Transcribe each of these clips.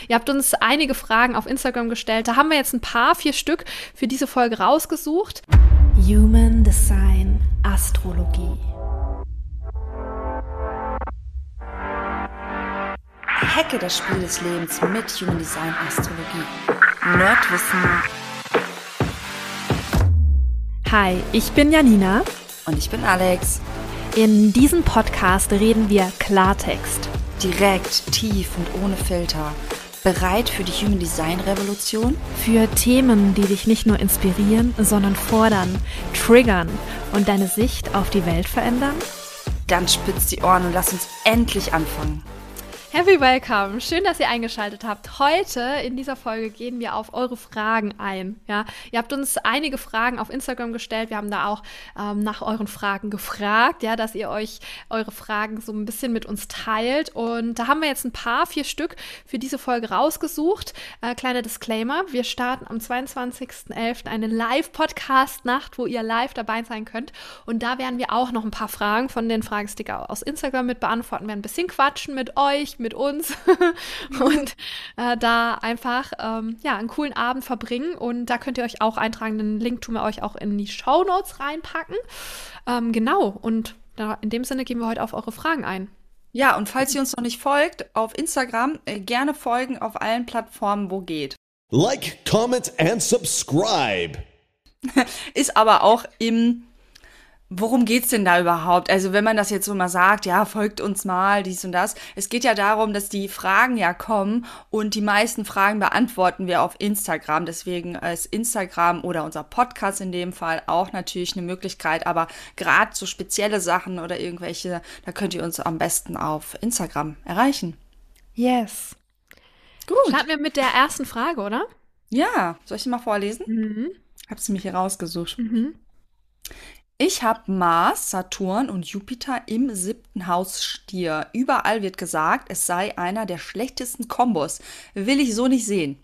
Ihr habt uns einige Fragen auf Instagram gestellt. Da haben wir jetzt 4 Stück für diese Folge rausgesucht. Human Design Astrologie. Hacke das Spiel des Lebens mit Human Design Astrologie. Nerdwissen. Hi, ich bin Janina. Und ich bin Alex. In diesem Podcast reden wir Klartext. Direkt, tief und ohne Filter. Bereit für die Human Design Revolution? Für Themen, die dich nicht nur inspirieren, sondern fordern, triggern und deine Sicht auf die Welt verändern? Dann spitzt die Ohren und lass uns endlich anfangen. Happy Welcome! Schön, dass ihr eingeschaltet habt. Heute in dieser Folge gehen wir auf eure Fragen ein. Ja, ihr habt uns einige Fragen auf Instagram gestellt. Wir haben da auch nach euren Fragen gefragt, ja, dass ihr euch eure Fragen so ein bisschen mit uns teilt. Und da haben wir jetzt 4 Stück für diese Folge rausgesucht. Kleiner Disclaimer: Wir starten am 22.11. eine Live-Podcast-Nacht, wo ihr live dabei sein könnt. Und da werden wir auch noch ein paar Fragen von den Fragesticker aus Instagram mit beantworten. Wir werden ein bisschen quatschen mit euch, mit uns und da einfach einen coolen Abend verbringen, und da könnt ihr euch auch eintragen. Den Link tun wir euch auch in die Shownotes reinpacken. Genau, und in dem Sinne gehen wir heute auf eure Fragen ein. Ja, und falls ihr uns noch nicht folgt, auf Instagram gerne folgen auf allen Plattformen, wo geht. Like, comment and subscribe. Ist aber auch worum geht's denn da überhaupt? Also wenn man das jetzt so mal sagt, ja, folgt uns mal, dies und das. Es geht ja darum, dass die Fragen ja kommen, und die meisten Fragen beantworten wir auf Instagram. Deswegen ist Instagram oder unser Podcast in dem Fall auch natürlich eine Möglichkeit. Aber gerade so spezielle Sachen oder irgendwelche, da könnt ihr uns am besten auf Instagram erreichen. Yes. Gut. Starten wir mit der ersten Frage, oder? Ja, soll ich die mal vorlesen? Mhm. Hab sie mir hier rausgesucht. Mhm. Ich habe Mars, Saturn und Jupiter im 7. Haus Stier. Überall wird gesagt, es sei einer der schlechtesten Kombos. Will ich so nicht sehen.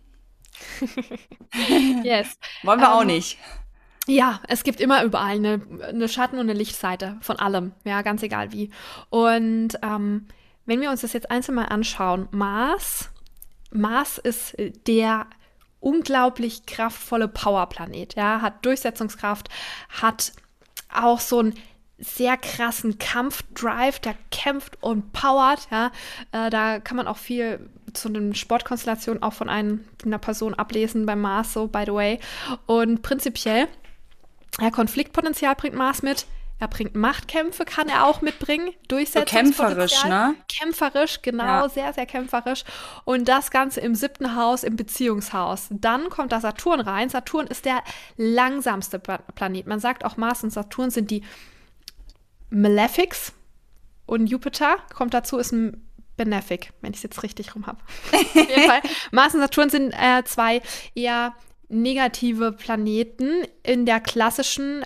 Yes. Wollen wir auch nicht. Ja, es gibt immer überall eine Schatten- und eine Lichtseite von allem. Ja, ganz egal wie. Und wenn wir uns das jetzt einzeln mal anschauen, Mars ist der unglaublich kraftvolle Powerplanet. Ja, hat Durchsetzungskraft, hat auch so einen sehr krassen Kampfdrive, der kämpft und powert, ja, da kann man auch viel zu den Sportkonstellationen auch von einer Person ablesen beim Mars, so by the way. Und prinzipiell, Konfliktpotenzial bringt Mars mit. Er bringt Machtkämpfe, kann er auch mitbringen. Durchsetzungspotenzial. Kämpferisch, ne? Kämpferisch, genau, ja. Sehr, sehr kämpferisch. Und das Ganze im 7. Haus, im Beziehungshaus. Dann kommt da Saturn rein. Saturn ist der langsamste Planet. Man sagt auch, Mars und Saturn sind die Malefics. Und Jupiter kommt dazu, ist ein Benefic, wenn ich es jetzt richtig rum habe. Auf jeden Fall. Mars und Saturn sind 2 eher negative Planeten in der klassischen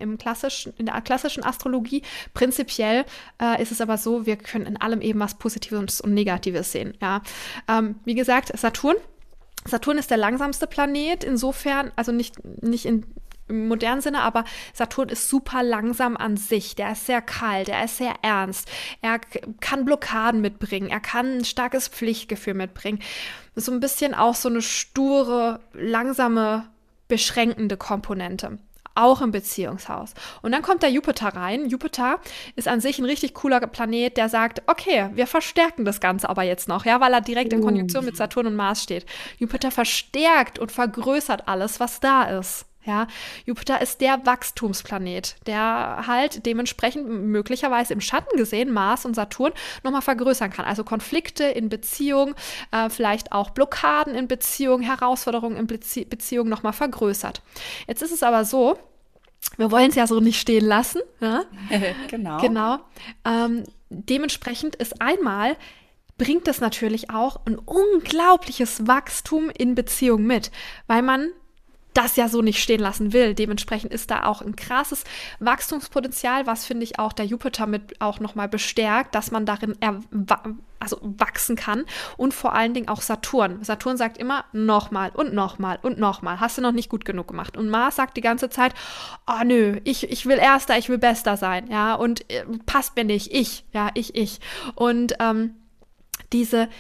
Astrologie. Prinzipiell ist es aber so, wir können in allem eben was Positives und Negatives sehen. Ja. Wie gesagt, Saturn ist der langsamste Planet, insofern, also nicht im modernen Sinne, aber Saturn ist super langsam an sich. Der ist sehr kalt, er ist sehr ernst. Er kann Blockaden mitbringen, er kann ein starkes Pflichtgefühl mitbringen. So ein bisschen auch so eine sture, langsame, beschränkende Komponente. Auch im Beziehungshaus. Und dann kommt der Jupiter rein. Jupiter ist an sich ein richtig cooler Planet, der sagt, okay, wir verstärken das Ganze aber jetzt noch, ja, weil er direkt in Konjunktion mit Saturn und Mars steht. Jupiter verstärkt und vergrößert alles, was da ist. Ja, Jupiter ist der Wachstumsplanet, der halt dementsprechend möglicherweise im Schatten gesehen Mars und Saturn nochmal vergrößern kann. Also Konflikte in Beziehung, vielleicht auch Blockaden in Beziehung, Herausforderungen in Beziehung nochmal vergrößert. Jetzt ist es aber so, wir wollen es ja so nicht stehen lassen. Ja? Genau. Dementsprechend bringt es natürlich auch ein unglaubliches Wachstum in Beziehung mit, weil man das ja so nicht stehen lassen will. Dementsprechend ist da auch ein krasses Wachstumspotenzial, was, finde ich, auch der Jupiter mit auch nochmal bestärkt, dass man darin wachsen kann, und vor allen Dingen auch Saturn. Saturn sagt immer nochmal und nochmal und nochmal. Hast du noch nicht gut genug gemacht. Und Mars sagt die ganze Zeit, oh nö, ich will Erster, ich will Bester sein, ja, und passt mir nicht, ich. Und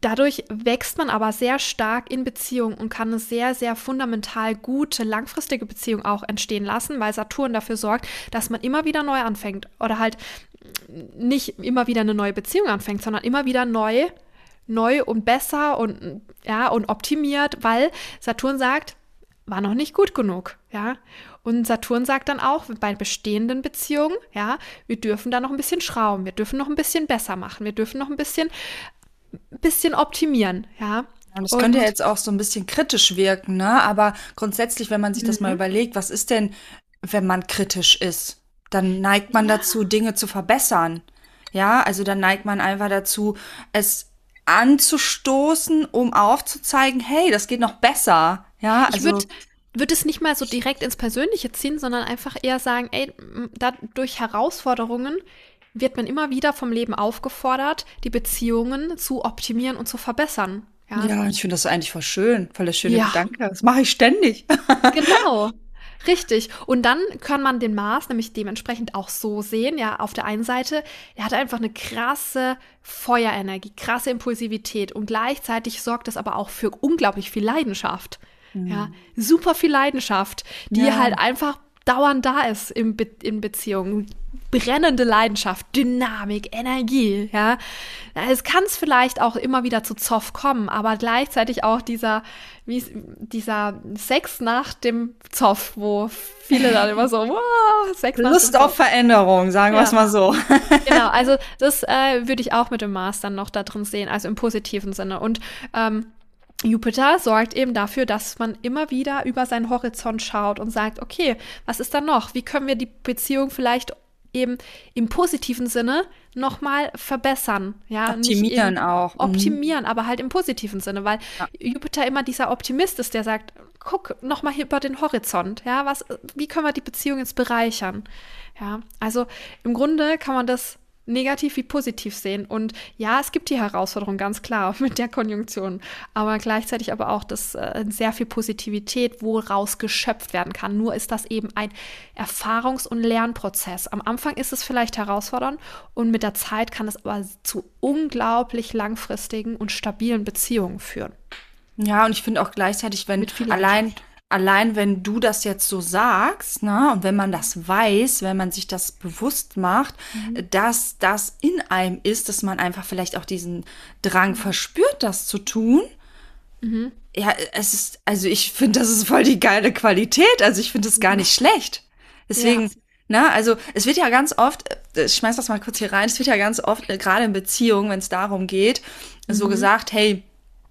Dadurch wächst man aber sehr stark in Beziehungen und kann eine sehr, sehr fundamental gute, langfristige Beziehung auch entstehen lassen, weil Saturn dafür sorgt, dass man immer wieder neu anfängt oder halt nicht immer wieder eine neue Beziehung anfängt, sondern immer wieder neu und besser und optimiert, weil Saturn sagt, war noch nicht gut genug, ja. Und Saturn sagt dann auch, bei bestehenden Beziehungen, ja, wir dürfen da noch ein bisschen schrauben, wir dürfen noch ein bisschen besser machen, wir dürfen noch ein bisschen optimieren, ja. Und das könnte ja jetzt auch so ein bisschen kritisch wirken, ne? Aber grundsätzlich, wenn man sich das mal überlegt, was ist denn, wenn man kritisch ist? Dann neigt man dazu, Dinge zu verbessern. Ja, also dann neigt man einfach dazu, es anzustoßen, um aufzuzeigen, hey, das geht noch besser. Ja, Ich also würde es nicht mal so direkt ins Persönliche ziehen, sondern einfach eher sagen, ey, durch Herausforderungen wird man immer wieder vom Leben aufgefordert, die Beziehungen zu optimieren und zu verbessern. Ja, ja, ich finde das eigentlich voll schön, voll der schöne Ja. Gedanke. Das mache ich ständig. Genau. Richtig. Und dann kann man den Mars nämlich dementsprechend auch so sehen, ja, auf der einen Seite, er hat einfach eine krasse Feuerenergie, krasse Impulsivität und gleichzeitig sorgt es aber auch für unglaublich viel Leidenschaft. Ja, super viel Leidenschaft, die Ja. halt einfach dauernd da ist in Beziehungen. Brennende Leidenschaft, Dynamik, Energie, ja. Es kann es vielleicht auch immer wieder zu Zoff kommen, aber gleichzeitig auch dieser Sex nach dem Zoff, wo viele dann immer so, wow, Sex nach Lust dem auf Veränderung, sagen wir es Ja. mal so. Genau, also das würde ich auch mit dem Mars dann noch da drin sehen, also im positiven Sinne. Und Jupiter sorgt eben dafür, dass man immer wieder über seinen Horizont schaut und sagt, okay, was ist da noch? Wie können wir die Beziehung vielleicht eben im positiven Sinne nochmal verbessern? Ja, nicht Optimieren eben auch. Optimieren, aber halt im positiven Sinne, weil Ja. Jupiter immer dieser Optimist ist, der sagt, guck nochmal über den Horizont, ja, wie können wir die Beziehung jetzt bereichern? Ja, also im Grunde kann man das negativ wie positiv sehen. Und ja, es gibt die Herausforderung, ganz klar, mit der Konjunktion, aber gleichzeitig aber auch sehr viel Positivität, woraus geschöpft werden kann. Nur ist das eben ein Erfahrungs- und Lernprozess. Am Anfang ist es vielleicht herausfordernd und mit der Zeit kann es aber zu unglaublich langfristigen und stabilen Beziehungen führen. Ja, und ich finde auch gleichzeitig, wenn Mit viel allein wenn du das jetzt so sagst, ne, und wenn man das weiß, wenn man sich das bewusst macht, dass das in einem ist, dass man einfach vielleicht auch diesen Drang verspürt, das zu tun. Ja, also ich finde, das ist voll die geile Qualität. Also ich finde es gar nicht schlecht. Deswegen, ne, also es wird ja ganz oft, ich schmeiß das mal kurz hier rein, es wird ja ganz oft, gerade in Beziehungen, wenn es darum geht, so gesagt, hey,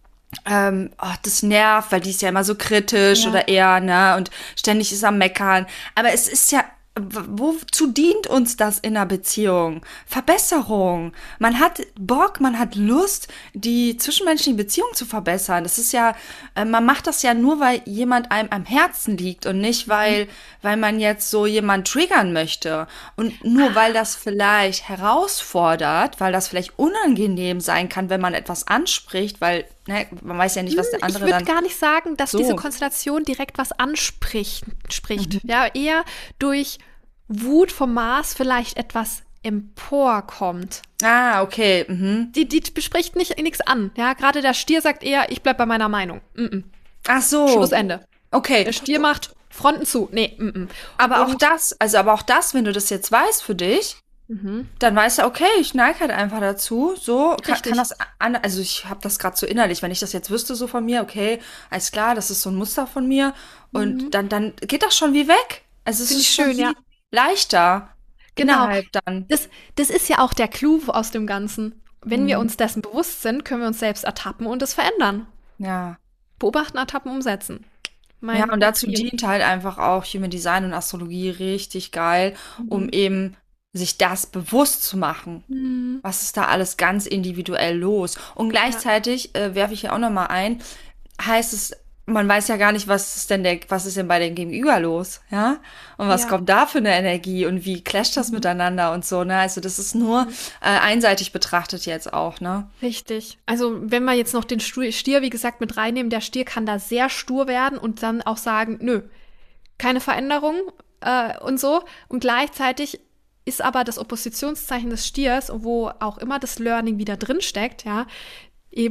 das nervt, weil die ist ja immer so kritisch Ja. oder eher, ne, und ständig ist am Meckern. Aber es ist ja, wozu dient uns das in einer Beziehung? Verbesserung. Man hat Bock, man hat Lust, die zwischenmenschliche Beziehung zu verbessern. Das ist ja, man macht das ja nur, weil jemand einem am Herzen liegt und nicht, weil man jetzt so jemand triggern möchte. Und nur weil das vielleicht herausfordert, weil das vielleicht unangenehm sein kann, wenn man etwas anspricht, weil, ne, man weiß ja nicht, was der Ich andere würde dann. gar nicht sagen, dass So. diese Konstellation direkt was anspricht. Ja, eher durch Wut vom Mars vielleicht etwas emporkommt. Ah, okay. Mhm. Die bespricht nichts an. Ja, gerade der Stier sagt eher, ich bleib bei meiner Meinung. Ach so. Schlussende. Okay. Der Stier macht Fronten zu. Nee, Aber auch das, wenn du das jetzt weißt für dich, dann weißt du, okay, ich neige halt einfach dazu. So Richtig. kann das also ich habe das gerade so innerlich, wenn ich das jetzt wüsste so von mir, okay, alles klar, das ist so ein Muster von mir und dann geht das schon wie weg. Also es Finde ist ich schon schön, wie ja. leichter. Genau. Innerhalb dann. Das ist ja auch der Clou aus dem Ganzen. Wenn wir uns dessen bewusst sind, können wir uns selbst ertappen und es verändern. Ja. Beobachten, ertappen, umsetzen. Ja, und dazu Ziel. dient halt einfach auch Human Design und Astrologie richtig geil, um eben sich das bewusst zu machen. Was ist da alles ganz individuell los? Und gleichzeitig werfe ich hier auch noch mal ein, heißt es, man weiß ja gar nicht, was ist denn bei dem Gegenüber los, ja? Und was Ja. kommt da für eine Energie und wie clasht das miteinander und so, ne? Also das ist nur einseitig betrachtet jetzt auch, ne? Richtig. Also wenn wir jetzt noch den Stier, wie gesagt, mit reinnehmen, der Stier kann da sehr stur werden und dann auch sagen, nö, keine Veränderung und so. Und gleichzeitig ist aber das Oppositionszeichen des Stiers, wo auch immer das Learning wieder drin steckt, ja, eben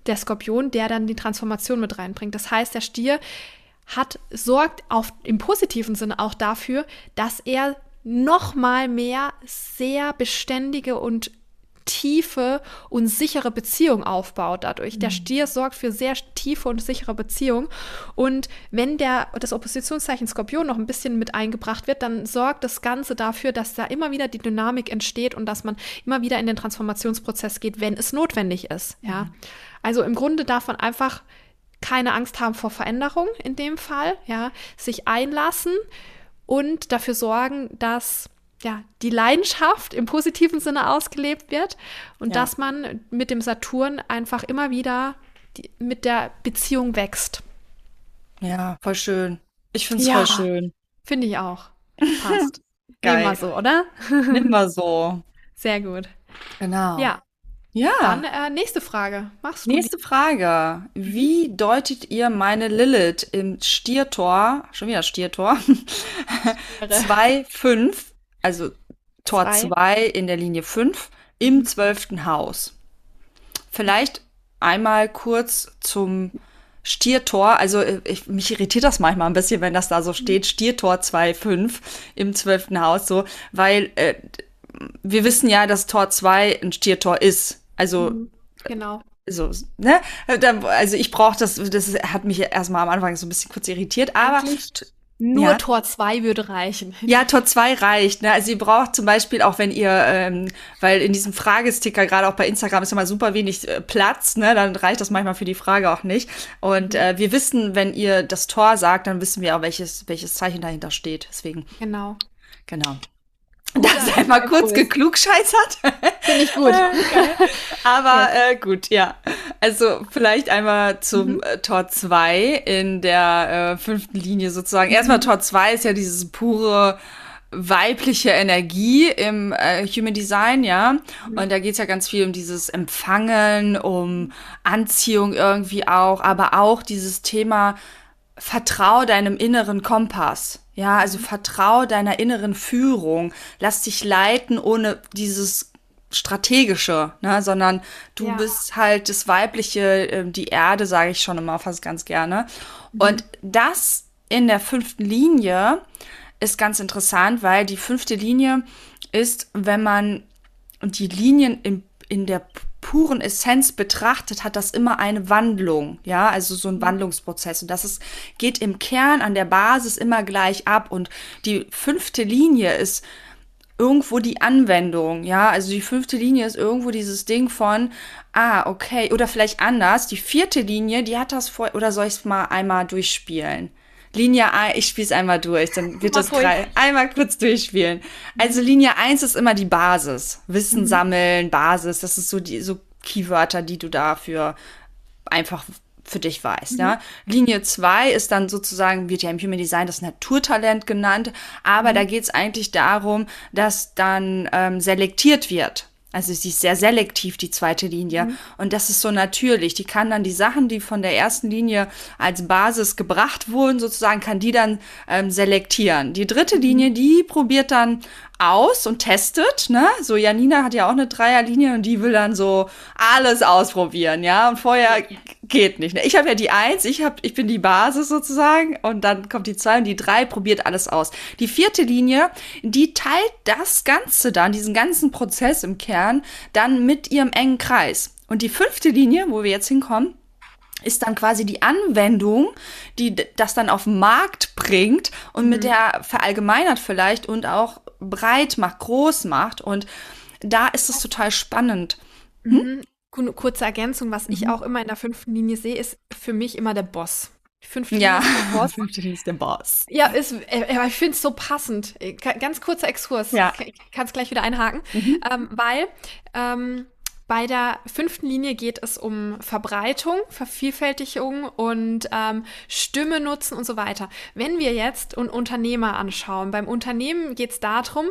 der Skorpion, der dann die Transformation mit reinbringt. Das heißt, der Stier sorgt im positiven Sinne auch dafür, dass er noch mal mehr sehr beständige und tiefe und sichere Beziehung aufbaut dadurch. Der Stier sorgt für sehr tiefe und sichere Beziehungen. Und wenn das Oppositionszeichen Skorpion noch ein bisschen mit eingebracht wird, dann sorgt das Ganze dafür, dass da immer wieder die Dynamik entsteht und dass man immer wieder in den Transformationsprozess geht, wenn es notwendig ist. Ja? Also im Grunde darf man einfach keine Angst haben vor Veränderung in dem Fall, ja, sich einlassen und dafür sorgen, dass die Leidenschaft im positiven Sinne ausgelebt wird und dass man mit dem Saturn einfach immer wieder mit der Beziehung wächst. Ja, voll schön. Ich finde es voll schön. Finde ich auch. Passt. Geil. Nehmen wir so, oder? Nimm mal so. Sehr gut. Genau. Ja. Dann nächste Frage. Machst du Nächste Frage. Wie deutet ihr meine Lilith im Stiertor, schon wieder Stiertor, 2,5, also Tor 2 in der Linie 5 im 12. Haus? Vielleicht einmal kurz zum Stiertor, also mich irritiert das manchmal ein bisschen, wenn das da so steht, Stiertor 2,5 im 12. Haus, so, weil wir wissen ja, dass Tor 2 ein Stiertor ist. Also, genau. So, ne? Also ich brauche das hat mich erstmal am Anfang so ein bisschen kurz irritiert, aber nur Tor 2 würde reichen. Ja, Tor 2 reicht, ne? Also ihr braucht zum Beispiel auch, wenn ihr, weil in diesem Fragesticker, gerade auch bei Instagram, ist immer super wenig Platz, ne? Dann reicht das manchmal für die Frage auch nicht. Und wir wissen, wenn ihr das Tor sagt, dann wissen wir auch, welches Zeichen dahinter steht. Deswegen. Genau. Das ist einmal kurz geklugscheißert. Finde ich gut. Aber gut, ja. Also vielleicht einmal zum Tor 2 in der 5. Linie sozusagen. Erstmal Tor 2 ist ja dieses pure weibliche Energie im Human Design, ja. Und da geht's ja ganz viel um dieses Empfangen, um Anziehung irgendwie auch, aber auch dieses Thema vertrau deinem inneren Kompass. Ja, also vertrau deiner inneren Führung. Lass dich leiten ohne strategische, ne, sondern du bist halt das Weibliche, die Erde, sage ich schon immer fast ganz gerne. Und das in der 5. Linie ist ganz interessant, weil die 5. Linie ist, wenn man die Linien in der puren Essenz betrachtet, hat das immer eine Wandlung, ja, also so ein Wandlungsprozess. Und geht im Kern an der Basis immer gleich ab. Und die 5. Linie ist irgendwo die Anwendung, ja, also die 5. Linie ist irgendwo dieses Ding von, okay, oder vielleicht anders, die 4. Linie, die hat das oder soll ich es mal einmal durchspielen? Linie 1, ich spiele es einmal durch, dann wird das einmal kurz durchspielen. Also Linie 1 ist immer die Basis. Wissen sammeln, Basis, das ist so Keywörter, die du dafür einfach für dich weißt, ja. Linie 2 ist dann sozusagen, wird ja im Human Design das Naturtalent genannt, aber da geht es eigentlich darum, dass dann selektiert wird. Also sie ist sehr selektiv, die 2. Linie. Und das ist so natürlich. Die kann dann die Sachen, die von der 1. Linie als Basis gebracht wurden, sozusagen, kann die dann selektieren. Die 3. Linie, die probiert dann aus und testet, ne? So Janina hat ja auch eine 3er-Linie und die will dann so alles ausprobieren, ja? Und vorher geht nicht, ne? Ich habe ja die 1, ich bin die Basis sozusagen und dann kommt die 2 und die 3 probiert alles aus. Die 4. Linie, die teilt das Ganze dann, diesen ganzen Prozess im Kern, dann mit ihrem engen Kreis. Und die 5. Linie, wo wir jetzt hinkommen, ist dann quasi die Anwendung, die das dann auf den Markt bringt und mit der verallgemeinert vielleicht und auch breit macht, groß macht. Und da ist es total spannend. Kurze Ergänzung, was ich auch immer in der 5. Linie sehe, ist für mich immer der Boss. Die 5. Linie ist der Boss. 5. Linie ist der Boss. Ja, ich finde es so passend. Ganz kurzer Exkurs. Ja. Ich kann es gleich wieder einhaken. Weil bei der 5. Linie geht es um Verbreitung, Vervielfältigung und Stimme nutzen und so weiter. Wenn wir jetzt Unternehmer anschauen, beim Unternehmen geht es darum,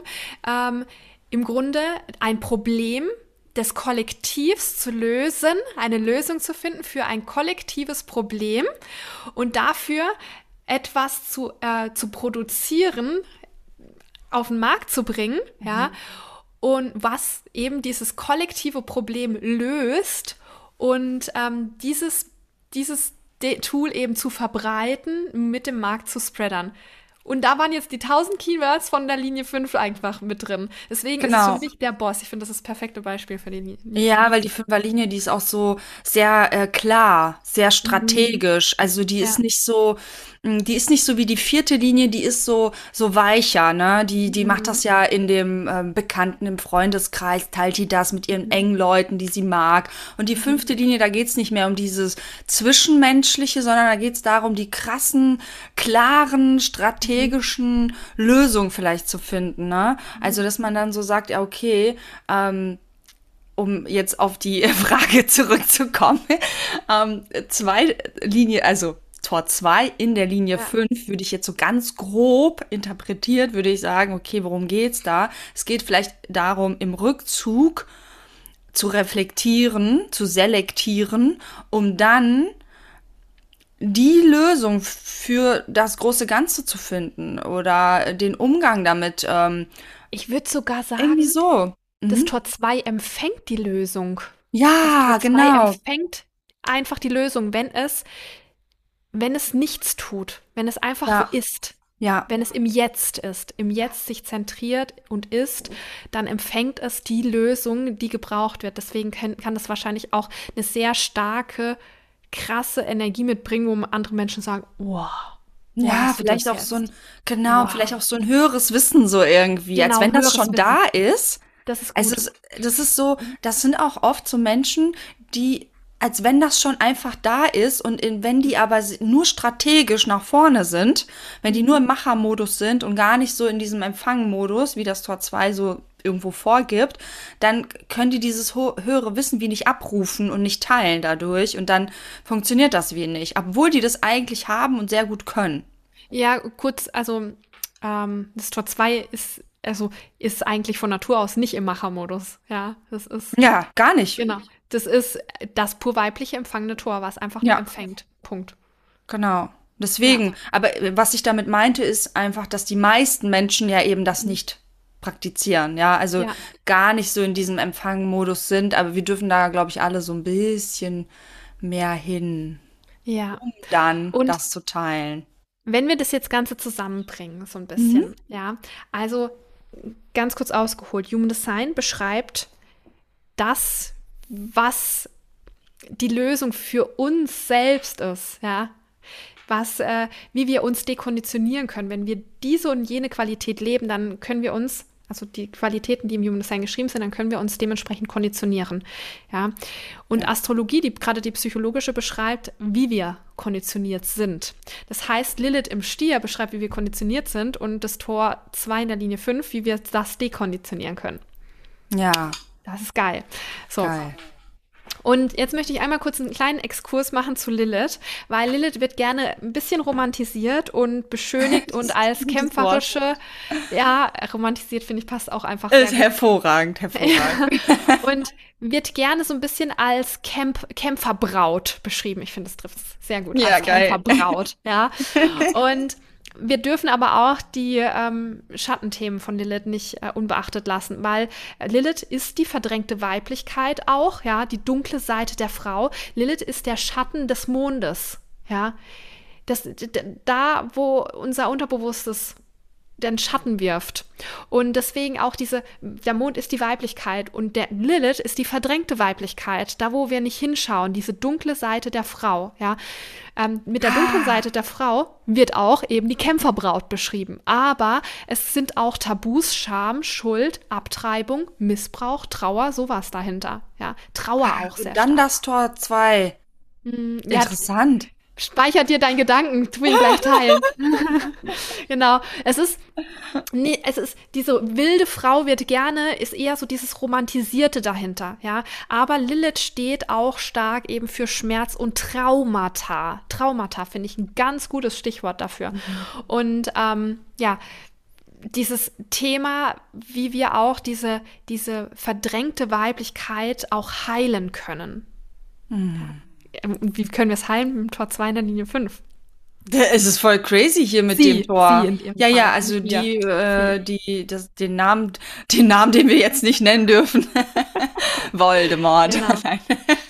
im Grunde ein Problem des Kollektivs zu lösen, eine Lösung zu finden für ein kollektives Problem und dafür etwas zu produzieren, auf den Markt zu bringen, ja, und was eben dieses kollektive Problem löst und dieses Tool eben zu verbreiten, mit dem Markt zu spreadern. Und da waren jetzt die 1000 Keywords von der Linie 5 einfach mit drin. Deswegen ist es für mich der Boss. Ich finde, das ist das perfekte Beispiel für die Linie. Ja, weil die Fünferlinie, die ist auch so sehr klar, sehr strategisch. Also die ist nicht so, die ist nicht so wie die 4. Linie, die ist so weicher, ne? Die macht das ja in dem Bekannten, im Freundeskreis, teilt die das mit ihren engen Leuten, die sie mag. Und die 5. Linie, da geht's nicht mehr um dieses Zwischenmenschliche, sondern da geht's darum, die krassen, klaren, strategischen Lösungen vielleicht zu finden, ne? Also, dass man dann so sagt, ja, okay, um jetzt auf die Frage zurückzukommen, 2 Linie, also Tor 2 in der Linie 5 würde ich jetzt so ganz grob interpretiert, würde ich sagen, okay, worum geht's da? Es geht vielleicht darum, im Rückzug zu reflektieren, zu selektieren, um dann die Lösung für das große Ganze zu finden oder den Umgang damit. Ich würde sogar sagen, irgendwie so. das Tor 2 empfängt die Lösung. Ja, Das Tor 2 genau. empfängt einfach die Lösung, wenn es nichts tut, wenn es einfach so ist. Ja. Wenn es im Jetzt ist, im Jetzt sich zentriert und ist, dann empfängt es die Lösung, die gebraucht wird. Deswegen kann das wahrscheinlich auch eine sehr starke, krasse Energie mitbringen, wo andere Menschen sagen, wow. Ja, vielleicht auch so ein, vielleicht auch so ein höheres Wissen so irgendwie, als wenn das schon da ist. Das ist gut. Also das ist so, das sind auch oft so Menschen, die, als wenn das schon einfach da ist und wenn die aber nur strategisch nach vorne sind, wenn die nur im Machermodus sind und gar nicht so in diesem Empfangmodus, wie das Tor 2 so irgendwo vorgibt, dann können die dieses höhere Wissen wie nicht abrufen und nicht teilen dadurch und dann funktioniert das wie nicht, obwohl die das eigentlich haben und sehr gut können. Ja, kurz, also das Tor 2 ist eigentlich von Natur aus nicht im Machermodus. Ja, das ist. Ja, gar nicht. Genau. Das ist das pur weibliche empfangene Tor, was einfach nur empfängt. Punkt. Genau. Deswegen, aber was ich damit meinte, ist einfach, dass die meisten Menschen ja eben das nicht praktizizieren, ja, also gar nicht so in diesem Empfangmodus sind, aber wir dürfen da, glaube ich, alle so ein bisschen mehr hin, um dann das zu teilen. Wenn wir das jetzt Ganze zusammenbringen, so ein bisschen, also ganz kurz ausgeholt, Human Design beschreibt das, was die Lösung für uns selbst ist, wie wir uns dekonditionieren können. Wenn wir diese und jene Qualität leben, dann können wir uns, also die Qualitäten, die im Human Design geschrieben sind, dann können wir uns dementsprechend konditionieren. Ja? Und Astrologie, gerade die psychologische, beschreibt, wie wir konditioniert sind. Das heißt, Lilith im Stier beschreibt, wie wir konditioniert sind und das Tor 2 in der Linie 5, wie wir das dekonditionieren können. Ja. Das ist geil. So. Geil. Und jetzt möchte ich einmal kurz einen kleinen Exkurs machen zu Lilith, weil Lilith wird gerne ein bisschen romantisiert und beschönigt und als kämpferische, romantisiert finde ich passt auch einfach sehr gut. Hervorragend. Und wird gerne so ein bisschen als Kämpferbraut beschrieben. Ich finde, das trifft es sehr gut. Ja, als geil. Kämpferbraut, Und wir dürfen aber auch die Schattenthemen von Lilith nicht unbeachtet lassen, weil Lilith ist die verdrängte Weiblichkeit auch, die dunkle Seite der Frau. Lilith ist der Schatten des Mondes, da, wo unser Unterbewusstes den Schatten wirft. Und deswegen auch der Mond ist die Weiblichkeit und der Lilith ist die verdrängte Weiblichkeit, da wo wir nicht hinschauen, diese dunkle Seite der Frau, mit der dunklen Seite der Frau wird auch eben die Kämpferbraut beschrieben. Aber es sind auch Tabus, Scham, Schuld, Abtreibung, Missbrauch, Trauer, sowas dahinter. Trauer auch sehr Dann stark. das Tor 2. Interessant. Speichert dir deinen Gedanken, tu ihn gleich teilen. Genau. Es ist, diese wilde Frau ist eher so dieses Romantisierte dahinter, Aber Lilith steht auch stark eben für Schmerz und Traumata. Traumata finde ich ein ganz gutes Stichwort dafür. Und, dieses Thema, wie wir auch diese verdrängte Weiblichkeit auch heilen können. Wie können wir es heilen mit dem Tor 2 in der Linie 5? Es ist voll crazy hier mit dem Tor. Sie in ihrem Fall. Also den Namen, den wir jetzt nicht nennen dürfen. Voldemort. Genau.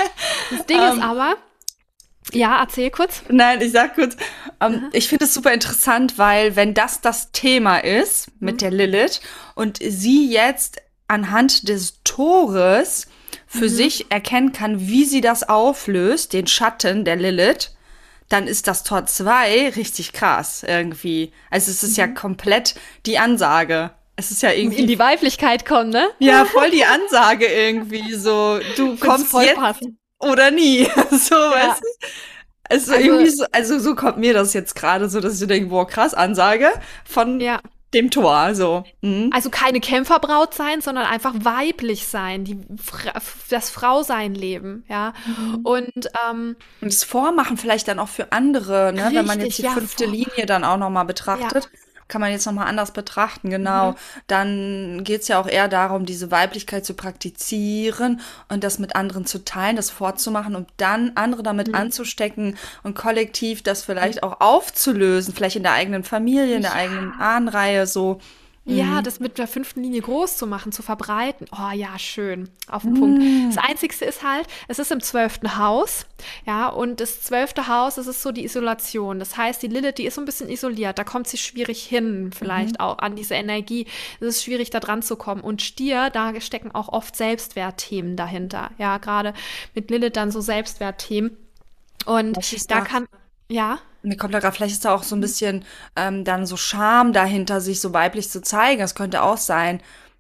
Das Ding ist aber, ja, erzähl kurz. Nein, ich sag kurz, ich finde es super interessant, weil wenn das Thema ist mit der Lilith und sie jetzt anhand des Tores für sich erkennen kann, wie sie das auflöst, den Schatten der Lilith, dann ist das Tor 2 richtig krass irgendwie. Also es ist ja komplett die Ansage. Es ist ja irgendwie In die Weiblichkeit kommen, ne? ja voll die Ansage irgendwie so, du kommst voll jetzt passend. oder nie. So, weißt du? Also irgendwie so, also so kommt mir das jetzt gerade so, dass ich so denke, boah, krass, Ansage von Ja. dem Tor, so. Mhm. Also keine Kämpferbraut sein, sondern einfach weiblich sein, das Frausein leben, ja. Und Und das Vormachen vielleicht dann auch für andere, ne? Wenn man jetzt Richtig, die ja, 5. Vormachen. Linie dann auch nochmal betrachtet, kann man jetzt nochmal anders betrachten, genau. Dann geht's ja auch eher darum, diese Weiblichkeit zu praktizieren und das mit anderen zu teilen, das vorzumachen und dann andere damit anzustecken und kollektiv das vielleicht auch aufzulösen, vielleicht in der eigenen Familie, in der eigenen Ahnenreihe, so. ja, das mit der 5. Linie groß zu machen, zu verbreiten. Oh ja, schön. Auf den Punkt. Das Einzigste ist halt, es ist im 12. Haus. Ja, und das 12. Haus, das ist so die Isolation. Das heißt, die Lilith, die ist so ein bisschen isoliert. Da kommt sie schwierig hin, vielleicht auch an diese Energie. Es ist schwierig, da dran zu kommen. Und Stier, da stecken auch oft Selbstwertthemen dahinter. Ja, gerade mit Lilith dann so Selbstwertthemen. Und Was ist da das? kann, ja. Mir kommt da gerade, vielleicht ist da auch so ein bisschen dann so Scham dahinter, sich so weiblich zu zeigen. Das könnte auch sein.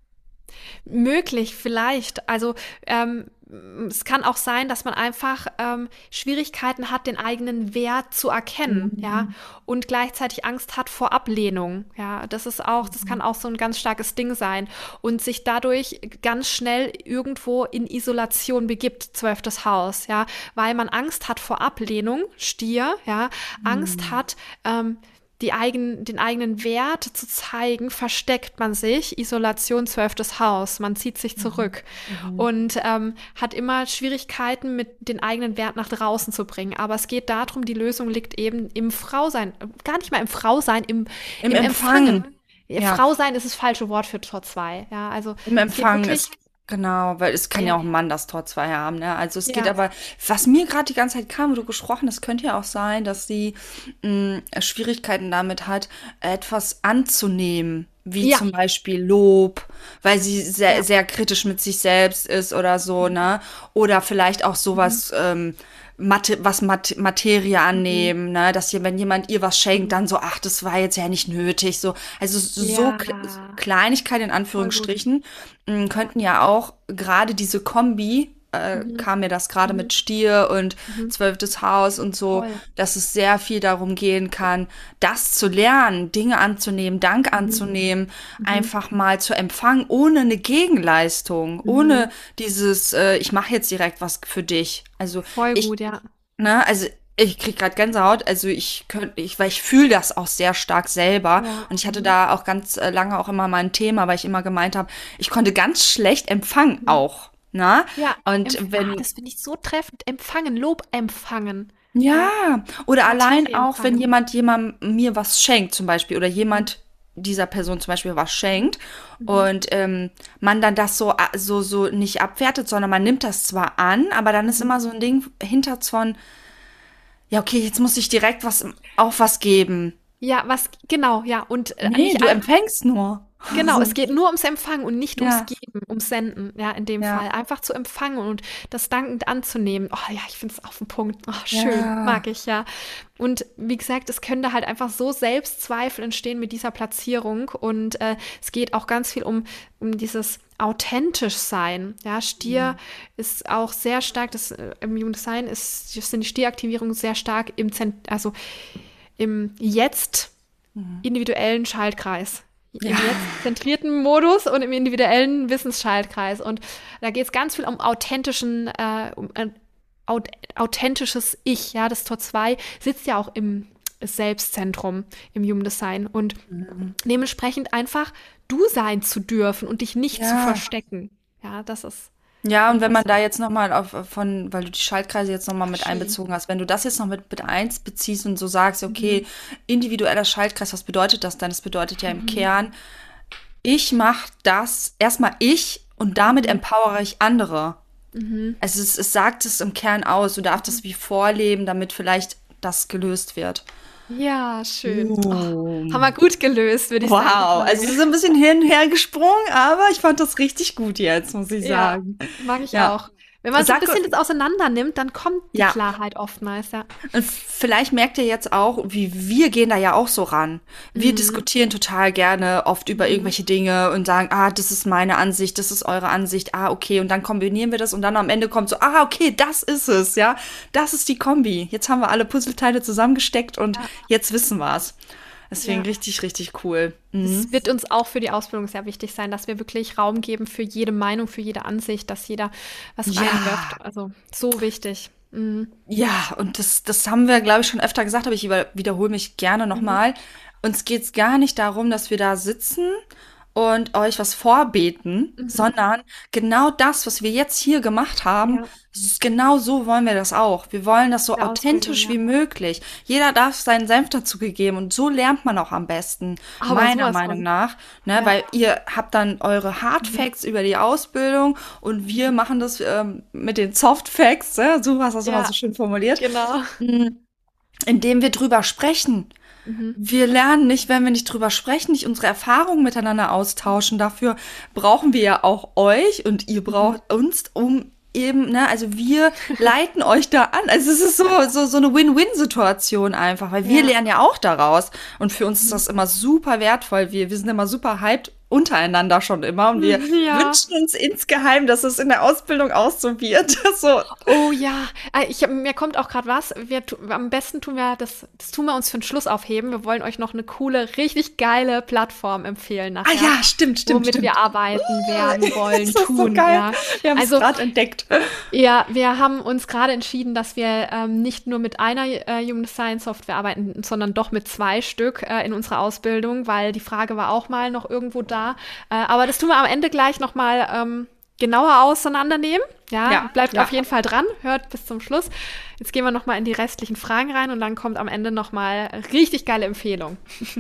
Möglich, vielleicht. Also es kann auch sein, dass man einfach Schwierigkeiten hat, den eigenen Wert zu erkennen, ja, und gleichzeitig Angst hat vor Ablehnung. Ja, das kann auch so ein ganz starkes Ding sein und sich dadurch ganz schnell irgendwo in Isolation begibt, 12. Haus, ja, weil man Angst hat vor Ablehnung, Stier, ja, Angst hat, den eigenen Wert zu zeigen, versteckt man sich. Isolation, 12. Haus. Man zieht sich zurück und hat immer Schwierigkeiten, mit den eigenen Wert nach draußen zu bringen. Aber es geht darum, die Lösung liegt eben im Frausein. Gar nicht mal im Frausein, im Empfangen. Ja. Frausein ist das falsche Wort für Tor 2. Ja, also Im es geht Empfang wirklich- ist, genau, weil es kann ja auch ein Mann das Tor 2 haben, ne? Also es geht Ja. aber, was mir gerade die ganze Zeit kam, wo du gesprochen hast, könnte ja auch sein, dass sie Schwierigkeiten damit hat, etwas anzunehmen, wie Ja. zum Beispiel Lob, weil sie sehr kritisch mit sich selbst ist oder so, ne? Oder vielleicht auch sowas, Materie annehmen, ne? Dass wenn jemand ihr was schenkt, dann so, ach, das war jetzt ja nicht nötig, so. Also so Ja. Kleinigkeiten in Anführungsstrichen könnten ja auch gerade diese Kombi, kam mir das gerade mit Stier und 12. Haus und so, Voll. dass es sehr viel darum gehen kann, das zu lernen, Dinge anzunehmen, Dank anzunehmen, einfach mal zu empfangen, ohne eine Gegenleistung, ohne dieses, ich mache jetzt direkt was für dich. Also Voll gut, ja. ne, also ich krieg gerade Gänsehaut, also weil ich fühle das auch sehr stark selber und ich hatte da auch ganz lange auch immer mal ein Thema, weil ich immer gemeint habe, ich konnte ganz schlecht empfangen auch, ne? Ja, Und das finde ich so treffend. Empfangen, Lob empfangen. ja, oder allein Materie auch, wenn empfangen. jemand mir was schenkt zum Beispiel oder jemand dieser Person zum Beispiel was schenkt und man dann das so nicht abwertet, sondern man nimmt das zwar an, aber dann ist immer so ein Ding hinter von, ja, okay, jetzt muss ich direkt was geben. Ja, genau, ja. Und Nee, nicht du empfängst nur. genau, So. es geht nur ums Empfangen und nicht Ja. ums Geben, ums Senden, ja, in dem Ja. Fall. Einfach zu empfangen und das dankend anzunehmen. Oh ja, ich finde es auf den Punkt. Oh, schön, Ja. mag ich, ja. Und wie gesagt, es können da halt einfach so Selbstzweifel entstehen mit dieser Platzierung und es geht auch ganz viel um dieses authentisch sein. Ja, Stier ist auch sehr stark, im Human Design sind die Stieraktivierungen sehr stark im Jetzt individuellen Schaltkreis. Im jetzt zentrierten Modus und im individuellen Wissensschaltkreis. Und da geht es ganz viel um authentisches Ich. Ja, das Tor 2 sitzt ja auch im Selbstzentrum im Human Design. Und dementsprechend einfach du sein zu dürfen und dich nicht zu verstecken. Ja, das ist. Ja, und wenn man da jetzt nochmal weil du die Schaltkreise jetzt nochmal mit Schön. einbezogen hast, wenn du das jetzt noch mit einbeziehst und so sagst, okay, individueller Schaltkreis, was bedeutet das dann? Das bedeutet ja im Kern, ich mache das, erstmal ich und damit empowere ich andere. Also es sagt es im Kern aus. Du darfst es wie vorleben, damit vielleicht das gelöst wird. Ja, schön. Oh, haben wir gut gelöst, würde ich sagen. Wow, also es ist ein bisschen hin und her gesprungen, aber ich fand das richtig gut jetzt, muss ich sagen. Mag ich auch. Wenn man so ein bisschen das auseinander nimmt, dann kommt die Klarheit oftmals, ja. Und vielleicht merkt ihr jetzt auch, wie wir gehen da ja auch so ran. Wir diskutieren total gerne oft über irgendwelche Dinge und sagen, das ist meine Ansicht, das ist eure Ansicht, okay. Und dann kombinieren wir das und dann am Ende kommt so, okay, das ist es, ja. Das ist die Kombi. Jetzt haben wir alle Puzzleteile zusammengesteckt und jetzt wissen wir es. Deswegen richtig, richtig cool. Es wird uns auch für die Ausbildung sehr wichtig sein, dass wir wirklich Raum geben für jede Meinung, für jede Ansicht, dass jeder was reinwirft. Also so wichtig. Ja, und das haben wir, glaube ich, schon öfter gesagt, aber ich wiederhole mich gerne nochmal. Uns geht es gar nicht darum, dass wir da sitzen und euch was vorbeten, sondern genau das, was wir jetzt hier gemacht haben, genau so wollen wir das auch. Wir wollen das so authentisch wie möglich. Jeder darf seinen Senf dazu gegeben und so lernt man auch am besten, meiner Meinung nach. Ne? Weil ihr habt dann eure Hard Facts über die Ausbildung und wir machen das mit den Soft Facts, so hast du das immer so schön formuliert. Genau. Indem wir drüber sprechen. Wir lernen nicht, wenn wir nicht drüber sprechen, nicht unsere Erfahrungen miteinander austauschen. Dafür brauchen wir ja auch euch und ihr braucht uns, um eben, ne, also wir leiten euch da an. Also es ist so eine Win-Win-Situation einfach, weil wir lernen ja auch daraus. Und für uns ist das immer super wertvoll. Wir sind immer super hyped untereinander schon immer und wir wünschen uns insgeheim, dass es in der Ausbildung auch so wird. So. Oh ja, mir kommt auch gerade was. Am besten tun wir das tun wir uns für den Schluss aufheben. Wir wollen euch noch eine coole, richtig geile Plattform empfehlen nachher. Ja, stimmt. Womit wir arbeiten werden, wollen, das ist tun. So geil. Ja. Wir haben es gerade entdeckt. Ja, wir haben uns gerade entschieden, dass wir nicht nur mit einer Human Design Software arbeiten, sondern doch mit 2 Stück in unserer Ausbildung, weil die Frage war auch mal noch irgendwo da. Aber das tun wir am Ende gleich noch mal genauer auseinandernehmen. Ja, bleibt auf jeden Fall dran, hört bis zum Schluss. Jetzt gehen wir noch mal in die restlichen Fragen rein und dann kommt am Ende noch mal richtig geile Empfehlung.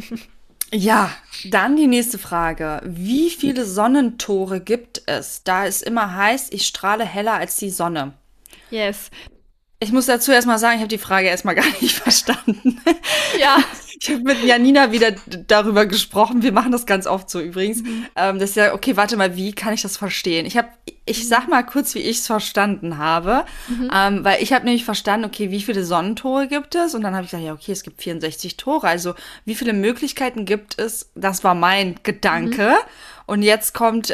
Ja, dann die nächste Frage. Wie viele Sonnentore gibt es, da es immer heißt, ich strahle heller als die Sonne? Yes. Ich muss dazu erstmal sagen, ich habe die Frage erstmal gar nicht verstanden. Ja. Ich habe mit Janina wieder darüber gesprochen. Wir machen das ganz oft so übrigens. Das ist ja, okay, warte mal, wie kann ich das verstehen? Ich sag mal kurz, wie ich es verstanden habe. Weil ich habe nämlich verstanden, okay, wie viele Sonnentore gibt es? Und dann habe ich gesagt, ja, okay, es gibt 64 Tore. Also wie viele Möglichkeiten gibt es? Das war mein Gedanke. Und jetzt kommt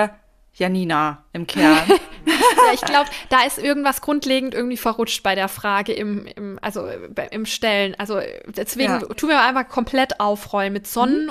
Janina im Kern. Ja, ich glaube, da ist irgendwas grundlegend irgendwie verrutscht bei der Frage im Stellen. Also deswegen tun wir einfach komplett aufrollen mit Sonne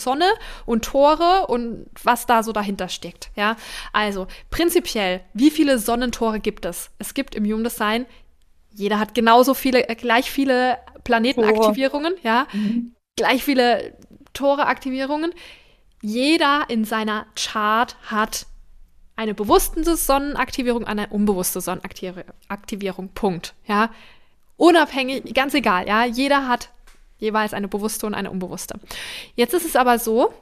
und Tore und was da so dahinter steckt. Ja, also prinzipiell, wie viele Sonnentore gibt es? Es gibt im Human Design, jeder hat genauso gleich viele Planetenaktivierungen, gleich viele Tore-Aktivierungen. Jeder in seiner Chart hat eine bewusste Sonnenaktivierung, eine unbewusste Sonnenaktivierung, Punkt, ja. Unabhängig, ganz egal, ja. Jeder hat jeweils eine bewusste und eine unbewusste. Jetzt ist es aber so,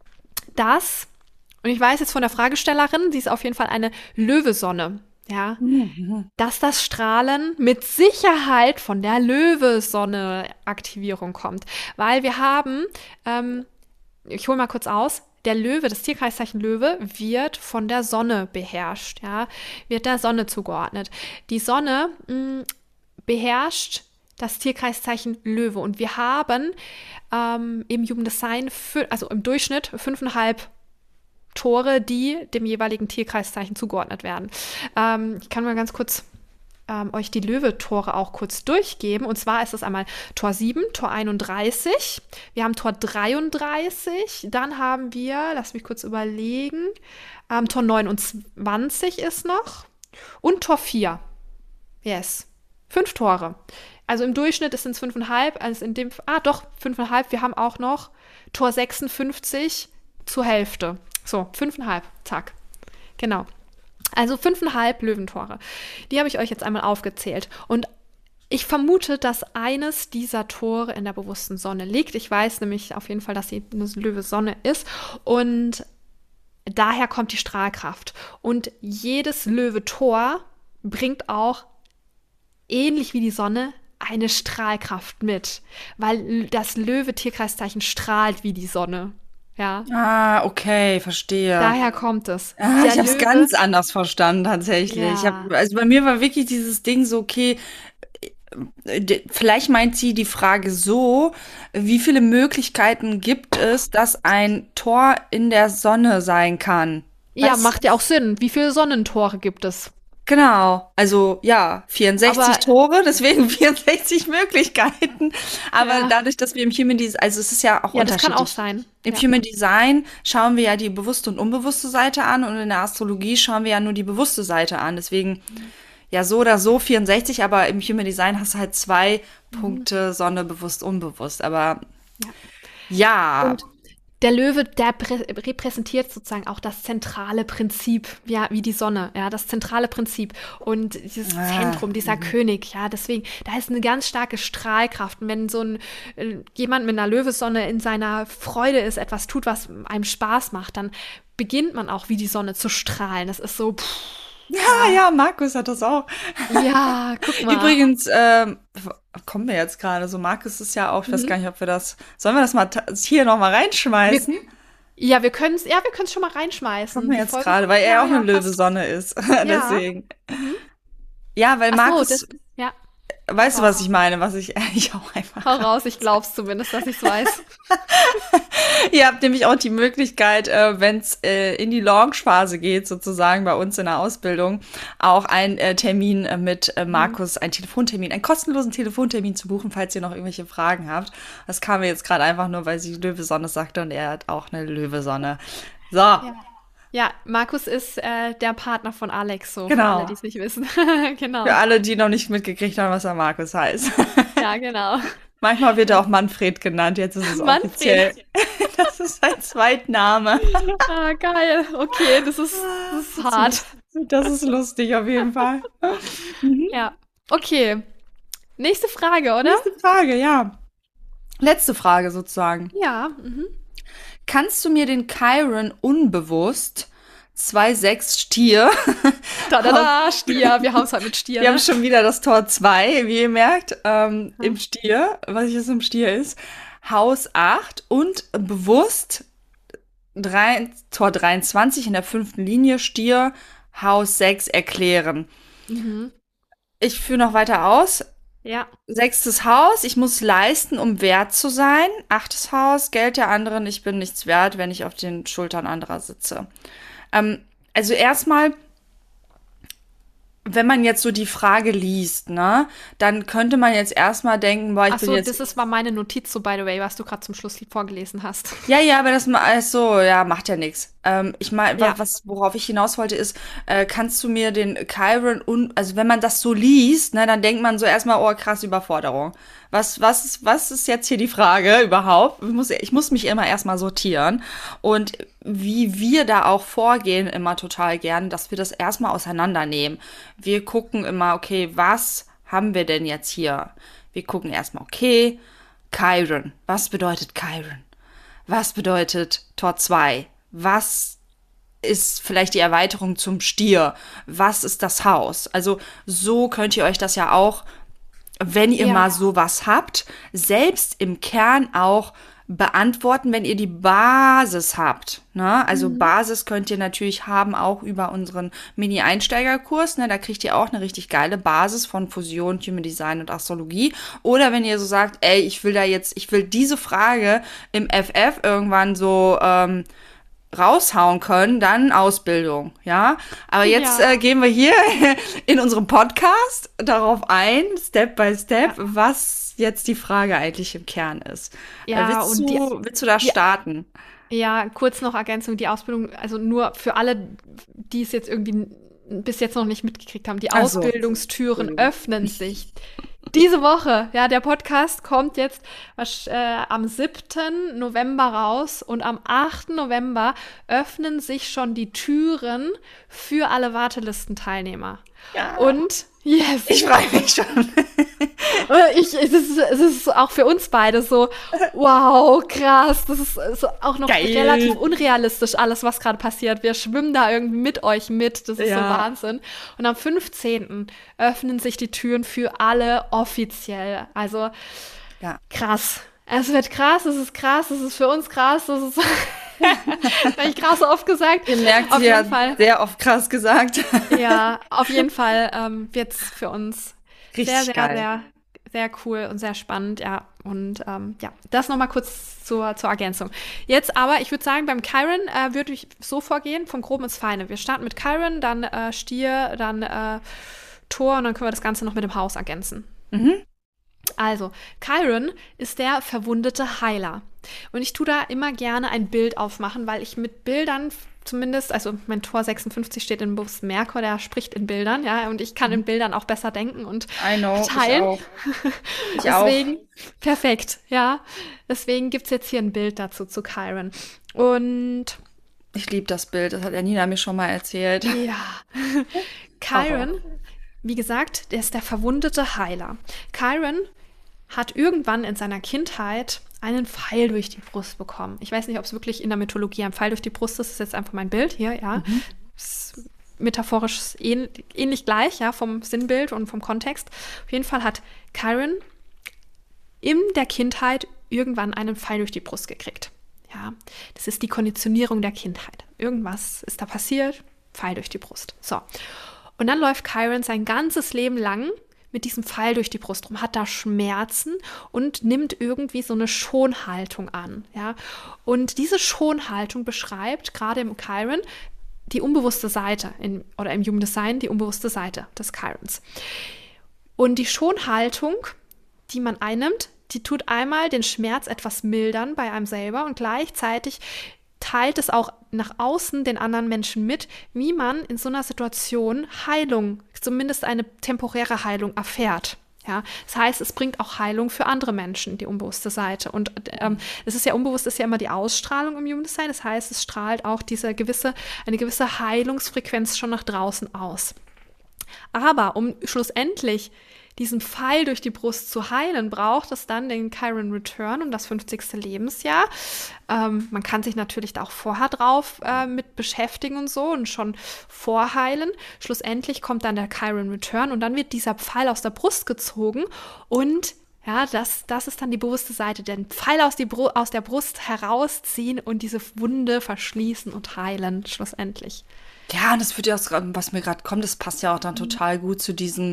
dass, und ich weiß jetzt von der Fragestellerin, sie ist auf jeden Fall eine Löwesonne, ja, dass das Strahlen mit Sicherheit von der Löwesonne-Aktivierung kommt, weil wir haben, ich hole mal kurz aus, der Löwe, das Tierkreiszeichen Löwe, wird von der Sonne beherrscht, ja, wird der Sonne zugeordnet. Die Sonne beherrscht das Tierkreiszeichen Löwe und wir haben im Human Design, also im Durchschnitt 5,5 Tore, die dem jeweiligen Tierkreiszeichen zugeordnet werden. Ich kann mal ganz kurz euch die Löwe-Tore auch kurz durchgeben. Und zwar ist das einmal Tor 7, Tor 31. Wir haben Tor 33. Dann haben wir, lass mich kurz überlegen, Tor 29 ist noch. Und Tor 4. Yes. 5 Tore. Also im Durchschnitt sind es 5,5. Also in dem, 5,5. Wir haben auch noch Tor 56 zur Hälfte. So, 5,5. Zack. Genau. Also 5,5 Löwentore. Die habe ich euch jetzt einmal aufgezählt. Und ich vermute, dass eines dieser Tore in der bewussten Sonne liegt. Ich weiß nämlich auf jeden Fall, dass sie eine Löwesonne ist. Und daher kommt die Strahlkraft. Und jedes Löwe-Tor bringt auch, ähnlich wie die Sonne, eine Strahlkraft mit, weil das Löwe-Tierkreiszeichen strahlt wie die Sonne. Ja, Ah, okay, verstehe. daher kommt es. Ah, Der ich habe es Löwe, ganz anders verstanden, tatsächlich. ja, Also bei mir war wirklich dieses Ding so, okay, vielleicht meint sie die Frage so, wie viele Möglichkeiten gibt es, dass ein Tor in der Sonne sein kann? ja, Was? macht ja auch Sinn. Wie viele Sonnentore gibt es? Genau, also ja, 64 Aber Tore, deswegen 64 Möglichkeiten. Aber ja, dadurch, dass wir im Human Design, also es ist ja auch ja, das kann auch unterschiedlich. sein. Im Ja. Human Design schauen wir ja die bewusste und unbewusste Seite an und in der Astrologie schauen wir ja nur die bewusste Seite an. Deswegen ja so oder so 64, aber im Human Design hast du halt 2 Punkte Sonne bewusst, unbewusst. Aber ja, Und der Löwe, der repräsentiert sozusagen auch das zentrale Prinzip, ja, wie die Sonne, ja, das zentrale Prinzip und dieses Zentrum, dieser König, ja, deswegen, da ist eine ganz starke Strahlkraft. Und wenn so ein jemand mit einer Löwesonne in seiner Freude ist, etwas tut, was einem Spaß macht, dann beginnt man auch wie die Sonne zu strahlen. Das ist so, ja, Markus hat das auch. ja, guck mal. Übrigens, kommen wir jetzt gerade so, Markus ist ja auch, ich weiß gar nicht, ob wir sollen wir das mal hier nochmal reinschmeißen? Ja, wir können es schon mal reinschmeißen. Kommen wir Die jetzt Folge- gerade, weil er Ja, auch eine ja, passt. Löwesonne ist. Deswegen. Ja, weil Ach so, Markus, ja, weißt du, was ich meine, was ich eigentlich auch einfach. hau raus, ich glaub's zumindest, dass ich's weiß. Ihr habt nämlich auch die Möglichkeit, wenn es in die Launch-Phase geht, sozusagen bei uns in der Ausbildung, auch einen Termin mit Markus, einen Telefontermin, einen kostenlosen Telefontermin zu buchen, falls ihr noch irgendwelche Fragen habt. Das kam mir jetzt gerade einfach nur, weil sie Löwesonne sagte und er hat auch eine Löwesonne. So, Ja, Markus ist der Partner von Alex, so Genau. für alle, die es nicht wissen. Genau. für alle, die noch nicht mitgekriegt haben, was der Markus heißt. Ja, genau. Manchmal wird er auch Manfred genannt, jetzt ist es Manfred. offiziell. Das ist sein Zweitname. Ah, geil. Okay, das ist hart. Das ist lustig auf jeden Fall. Ja. Okay. Nächste Frage, oder? Nächste Frage, ja. Letzte Frage sozusagen. Ja. Kannst du mir den Chiron unbewusst 2,6 Stier? Da, Stier. Wir haben es halt mit Stier. Wir Ne? haben schon wieder das Tor 2, wie ihr merkt, im Stier. Was es im Stier ist. Haus 8 und bewusst Tor 23 in der 5. Linie Stier, Haus 6 erklären. Ich führe noch weiter aus. Ja. 6. Haus, ich muss leisten, um wert zu sein. 8. Haus, Geld der anderen, ich bin nichts wert, wenn ich auf den Schultern anderer sitze. Also erstmal, wenn man jetzt so die Frage liest, ne, dann könnte man jetzt erstmal denken, boah, ich bin Achso, jetzt. war meine Notiz so, by the way, was du gerade zum Schluss vorgelesen hast. Ja, aber das so, ja, macht ja nichts. Ich meine, Ja. worauf ich hinaus wollte, ist, kannst du mir den Chiron also wenn man das so liest, ne, dann denkt man so erstmal, oh, krass, Überforderung. Was ist jetzt hier die Frage überhaupt? Ich muss mich immer erstmal sortieren. Und wie wir da auch vorgehen, immer total gern, dass wir das erstmal auseinandernehmen. Wir gucken immer, okay, was haben wir denn jetzt hier? Wir gucken erstmal, okay, Chiron. Was bedeutet Chiron? Was bedeutet Tor 2? Was ist vielleicht die Erweiterung zum Stier? Was ist das Haus? Also so könnt ihr euch das ja auch, wenn ihr Ja. mal sowas habt, selbst im Kern auch beantworten, wenn ihr die Basis habt. Ne? Also Basis könnt ihr natürlich haben auch über unseren Mini-Einsteigerkurs. Ne? Da kriegt ihr auch eine richtig geile Basis von Fusion, Human Design und Astrologie. Oder wenn ihr so sagt, ey, ich will diese Frage im FF irgendwann so raushauen können, dann Ausbildung, ja. Aber jetzt Ja. gehen wir hier in unserem Podcast darauf ein, Step by Step, was jetzt die Frage eigentlich im Kern ist. Ja, Willst du da starten? Ja, kurz noch Ergänzung, die Ausbildung, also nur für alle, die es jetzt irgendwie bis jetzt noch nicht mitgekriegt haben, die Ach so. Ausbildungstüren Entschuldigung. öffnen sich. Diese Woche, ja, der Podcast kommt jetzt am 7. November raus und am 8. November öffnen sich schon die Türen für alle Wartelistenteilnehmer. Ja. Und Yes. Ich freue mich schon. Es ist auch für uns beide so, wow, krass. Das ist so auch noch Geil. relativ unrealistisch, alles, was gerade passiert. Wir schwimmen da irgendwie mit euch mit. Das ist so Ja. Wahnsinn. Und am 15. öffnen sich die Türen für alle offiziell. Also Ja. krass. Es wird krass, es ist für uns krass, das ist habe ich krass oft gesagt. Ihr merkt, auf sie jeden hat Fall. sehr oft krass gesagt. Ja, auf jeden Fall wird es für uns Richtig sehr, sehr, geil. sehr, sehr cool und sehr spannend, ja. Und ja, das nochmal kurz zur Ergänzung. Jetzt aber, ich würde sagen, beim Chiron würde ich so vorgehen, vom Groben ins Feine. Wir starten mit Chiron, dann Stier, dann Tor und dann können wir das Ganze noch mit dem Haus ergänzen. Also, Chiron ist der verwundete Heiler. Und ich tue da immer gerne ein Bild aufmachen, weil ich mit Bildern zumindest, also mein Tor 56 steht im Buch Merkur, der spricht in Bildern, ja, und ich kann in Bildern auch besser denken und I know, teilen. Ich auch. Deswegen, perfekt, ja. Deswegen gibt es jetzt hier ein Bild dazu zu Chiron. Und Ich liebe das Bild, das hat Janina mir schon mal erzählt. ja, Chiron, wie gesagt, der ist der verwundete Heiler. Chiron hat irgendwann in seiner Kindheit einen Pfeil durch die Brust bekommen. Ich weiß nicht, ob es wirklich in der Mythologie ein Pfeil durch die Brust ist. Das ist jetzt einfach mein Bild hier, ja. Ist metaphorisch ähnlich gleich, ja, vom Sinnbild und vom Kontext. Auf jeden Fall hat Chiron in der Kindheit irgendwann einen Pfeil durch die Brust gekriegt. Ja, das ist die Konditionierung der Kindheit. Irgendwas ist da passiert, Pfeil durch die Brust. So. Und dann läuft Chiron sein ganzes Leben lang mit diesem Pfeil durch die Brust rum, hat da Schmerzen und nimmt irgendwie so eine Schonhaltung an. Ja? Und diese Schonhaltung beschreibt gerade im Chiron die unbewusste Seite, oder im Human Design die unbewusste Seite des Chirons. Und die Schonhaltung, die man einnimmt, die tut einmal den Schmerz etwas mildern bei einem selber und gleichzeitig teilt es auch nach außen den anderen Menschen mit, wie man in so einer Situation Heilung, zumindest eine temporäre Heilung erfährt. Ja, das heißt, es bringt auch Heilung für andere Menschen, die unbewusste Seite. Und es ist ja unbewusst, ist ja immer die Ausstrahlung im Human Design. Das heißt, es strahlt auch eine gewisse Heilungsfrequenz schon nach draußen aus. Aber um schlussendlich diesen Pfeil durch die Brust zu heilen, braucht es dann den Chiron Return um das 50. Lebensjahr. Man kann sich natürlich da auch vorher drauf mit beschäftigen und so und schon vorheilen. Schlussendlich kommt dann der Chiron Return und dann wird dieser Pfeil aus der Brust gezogen und ja, das ist dann die bewusste Seite, den Pfeil aus der Brust herausziehen und diese Wunde verschließen und heilen schlussendlich. Ja, und das wird ja auch, was mir gerade kommt, das passt ja auch dann total gut zu diesem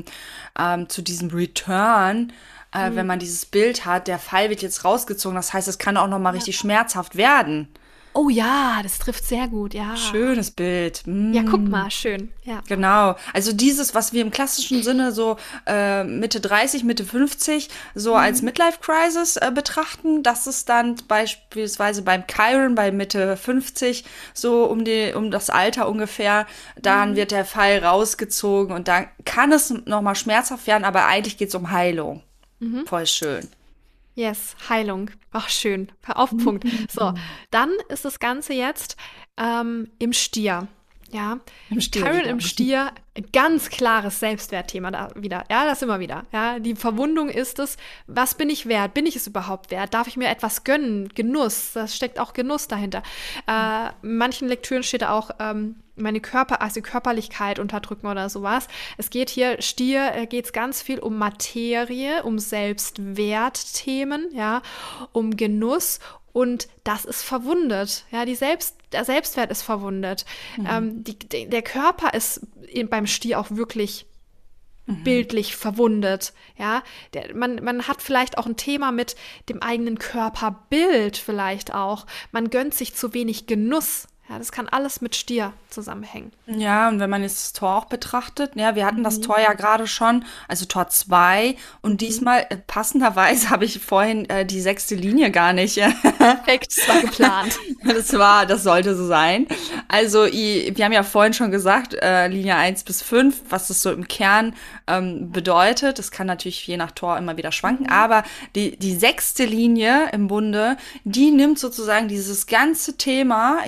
Return, wenn man dieses Bild hat, der Pfeil wird jetzt rausgezogen, das heißt, es kann auch nochmal richtig schmerzhaft werden. Oh ja, das trifft sehr gut, ja. Schönes Bild. Ja, guck mal, schön. Ja. Genau. Also dieses, was wir im klassischen Sinne so Mitte 30, Mitte 50 so als Midlife-Crisis betrachten, das ist dann beispielsweise beim Chiron bei Mitte 50 so um das Alter ungefähr, dann wird der Pfeil rausgezogen und dann kann es nochmal schmerzhaft werden, aber eigentlich geht es um Heilung. Voll schön. Yes, Heilung. Ach, schön. Auf den Punkt. So, dann ist das Ganze jetzt im Stier. Ja, Im Stier Chiron wieder. im Stier, ganz klares Selbstwertthema da wieder. Ja, das immer wieder. Ja, die Verwundung ist es, was bin ich wert? Bin ich es überhaupt wert? Darf ich mir etwas gönnen? Genuss, das steckt auch Genuss dahinter. In manchen Lektüren steht da auch meine Körperlichkeit unterdrücken oder sowas. Es geht hier, Stier, geht es ganz viel um Materie, um Selbstwertthemen, ja, um Genuss. Und das ist verwundet. Ja, der Selbstwert ist verwundet. Der Körper ist beim Stier auch wirklich bildlich verwundet. Ja, man hat vielleicht auch ein Thema mit dem eigenen Körperbild vielleicht auch. Man gönnt sich zu wenig Genuss. Ja, das kann alles mit Stier zusammenhängen. Ja, und wenn man jetzt das Tor auch betrachtet, ja, wir hatten das Tor ja gerade schon, also Tor 2 und diesmal passenderweise habe ich vorhin die 6. Linie gar nicht. Perfekt, das war geplant. Das sollte so sein. Also wir haben ja vorhin schon gesagt, Linie 1 bis 5, was das so im Kern bedeutet. Das kann natürlich je nach Tor immer wieder schwanken, aber die 6. Linie im Bunde, die nimmt sozusagen dieses ganze Thema, egal was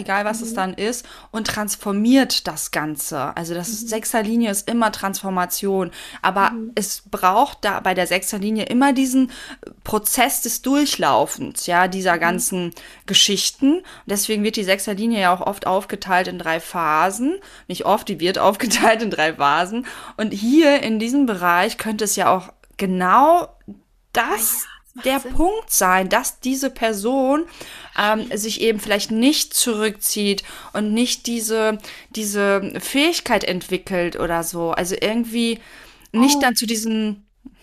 es dann ist und transformiert das Ganze. Also das ist, Sechserlinie ist immer Transformation, aber es braucht da bei der Sechserlinie immer diesen Prozess des Durchlaufens, ja, dieser ganzen Geschichten. Und deswegen wird die Sechserlinie ja auch oft aufgeteilt in 3 Phasen. Nicht oft, die wird aufgeteilt in 3 Phasen. Und hier in diesem Bereich könnte es ja auch genau das der Punkt sein, dass diese Person sich eben vielleicht nicht zurückzieht und nicht diese Fähigkeit entwickelt oder so. Also irgendwie nicht dann zu diesem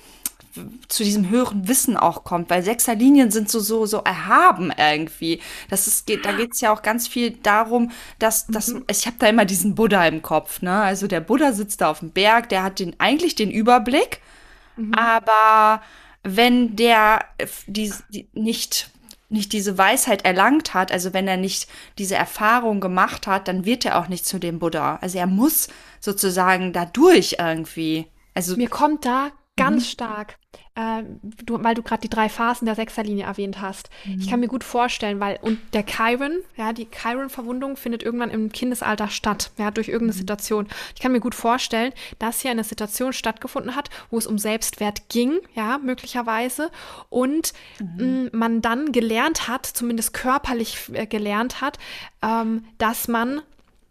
höheren Wissen auch kommt, weil Sechserlinien sind so erhaben irgendwie. Da geht's ja auch ganz viel darum, dass ich habe da immer diesen Buddha im Kopf, ne? Also der Buddha sitzt da auf dem Berg, der hat eigentlich den Überblick, aber wenn der nicht diese Weisheit erlangt hat, also wenn er nicht diese Erfahrung gemacht hat, dann wird er auch nicht zu dem Buddha. Also er muss sozusagen dadurch irgendwie. Also Mir kommt da ganz stark, weil du gerade die 3 Phasen der Sechserlinie erwähnt hast. Ich kann mir gut vorstellen, und der Chiron, ja, die Chiron-Verwundung findet irgendwann im Kindesalter statt, ja, durch irgendeine Situation. Ich kann mir gut vorstellen, dass hier eine Situation stattgefunden hat, wo es um Selbstwert ging, ja, möglicherweise, und man dann gelernt hat, zumindest körperlich gelernt hat, dass man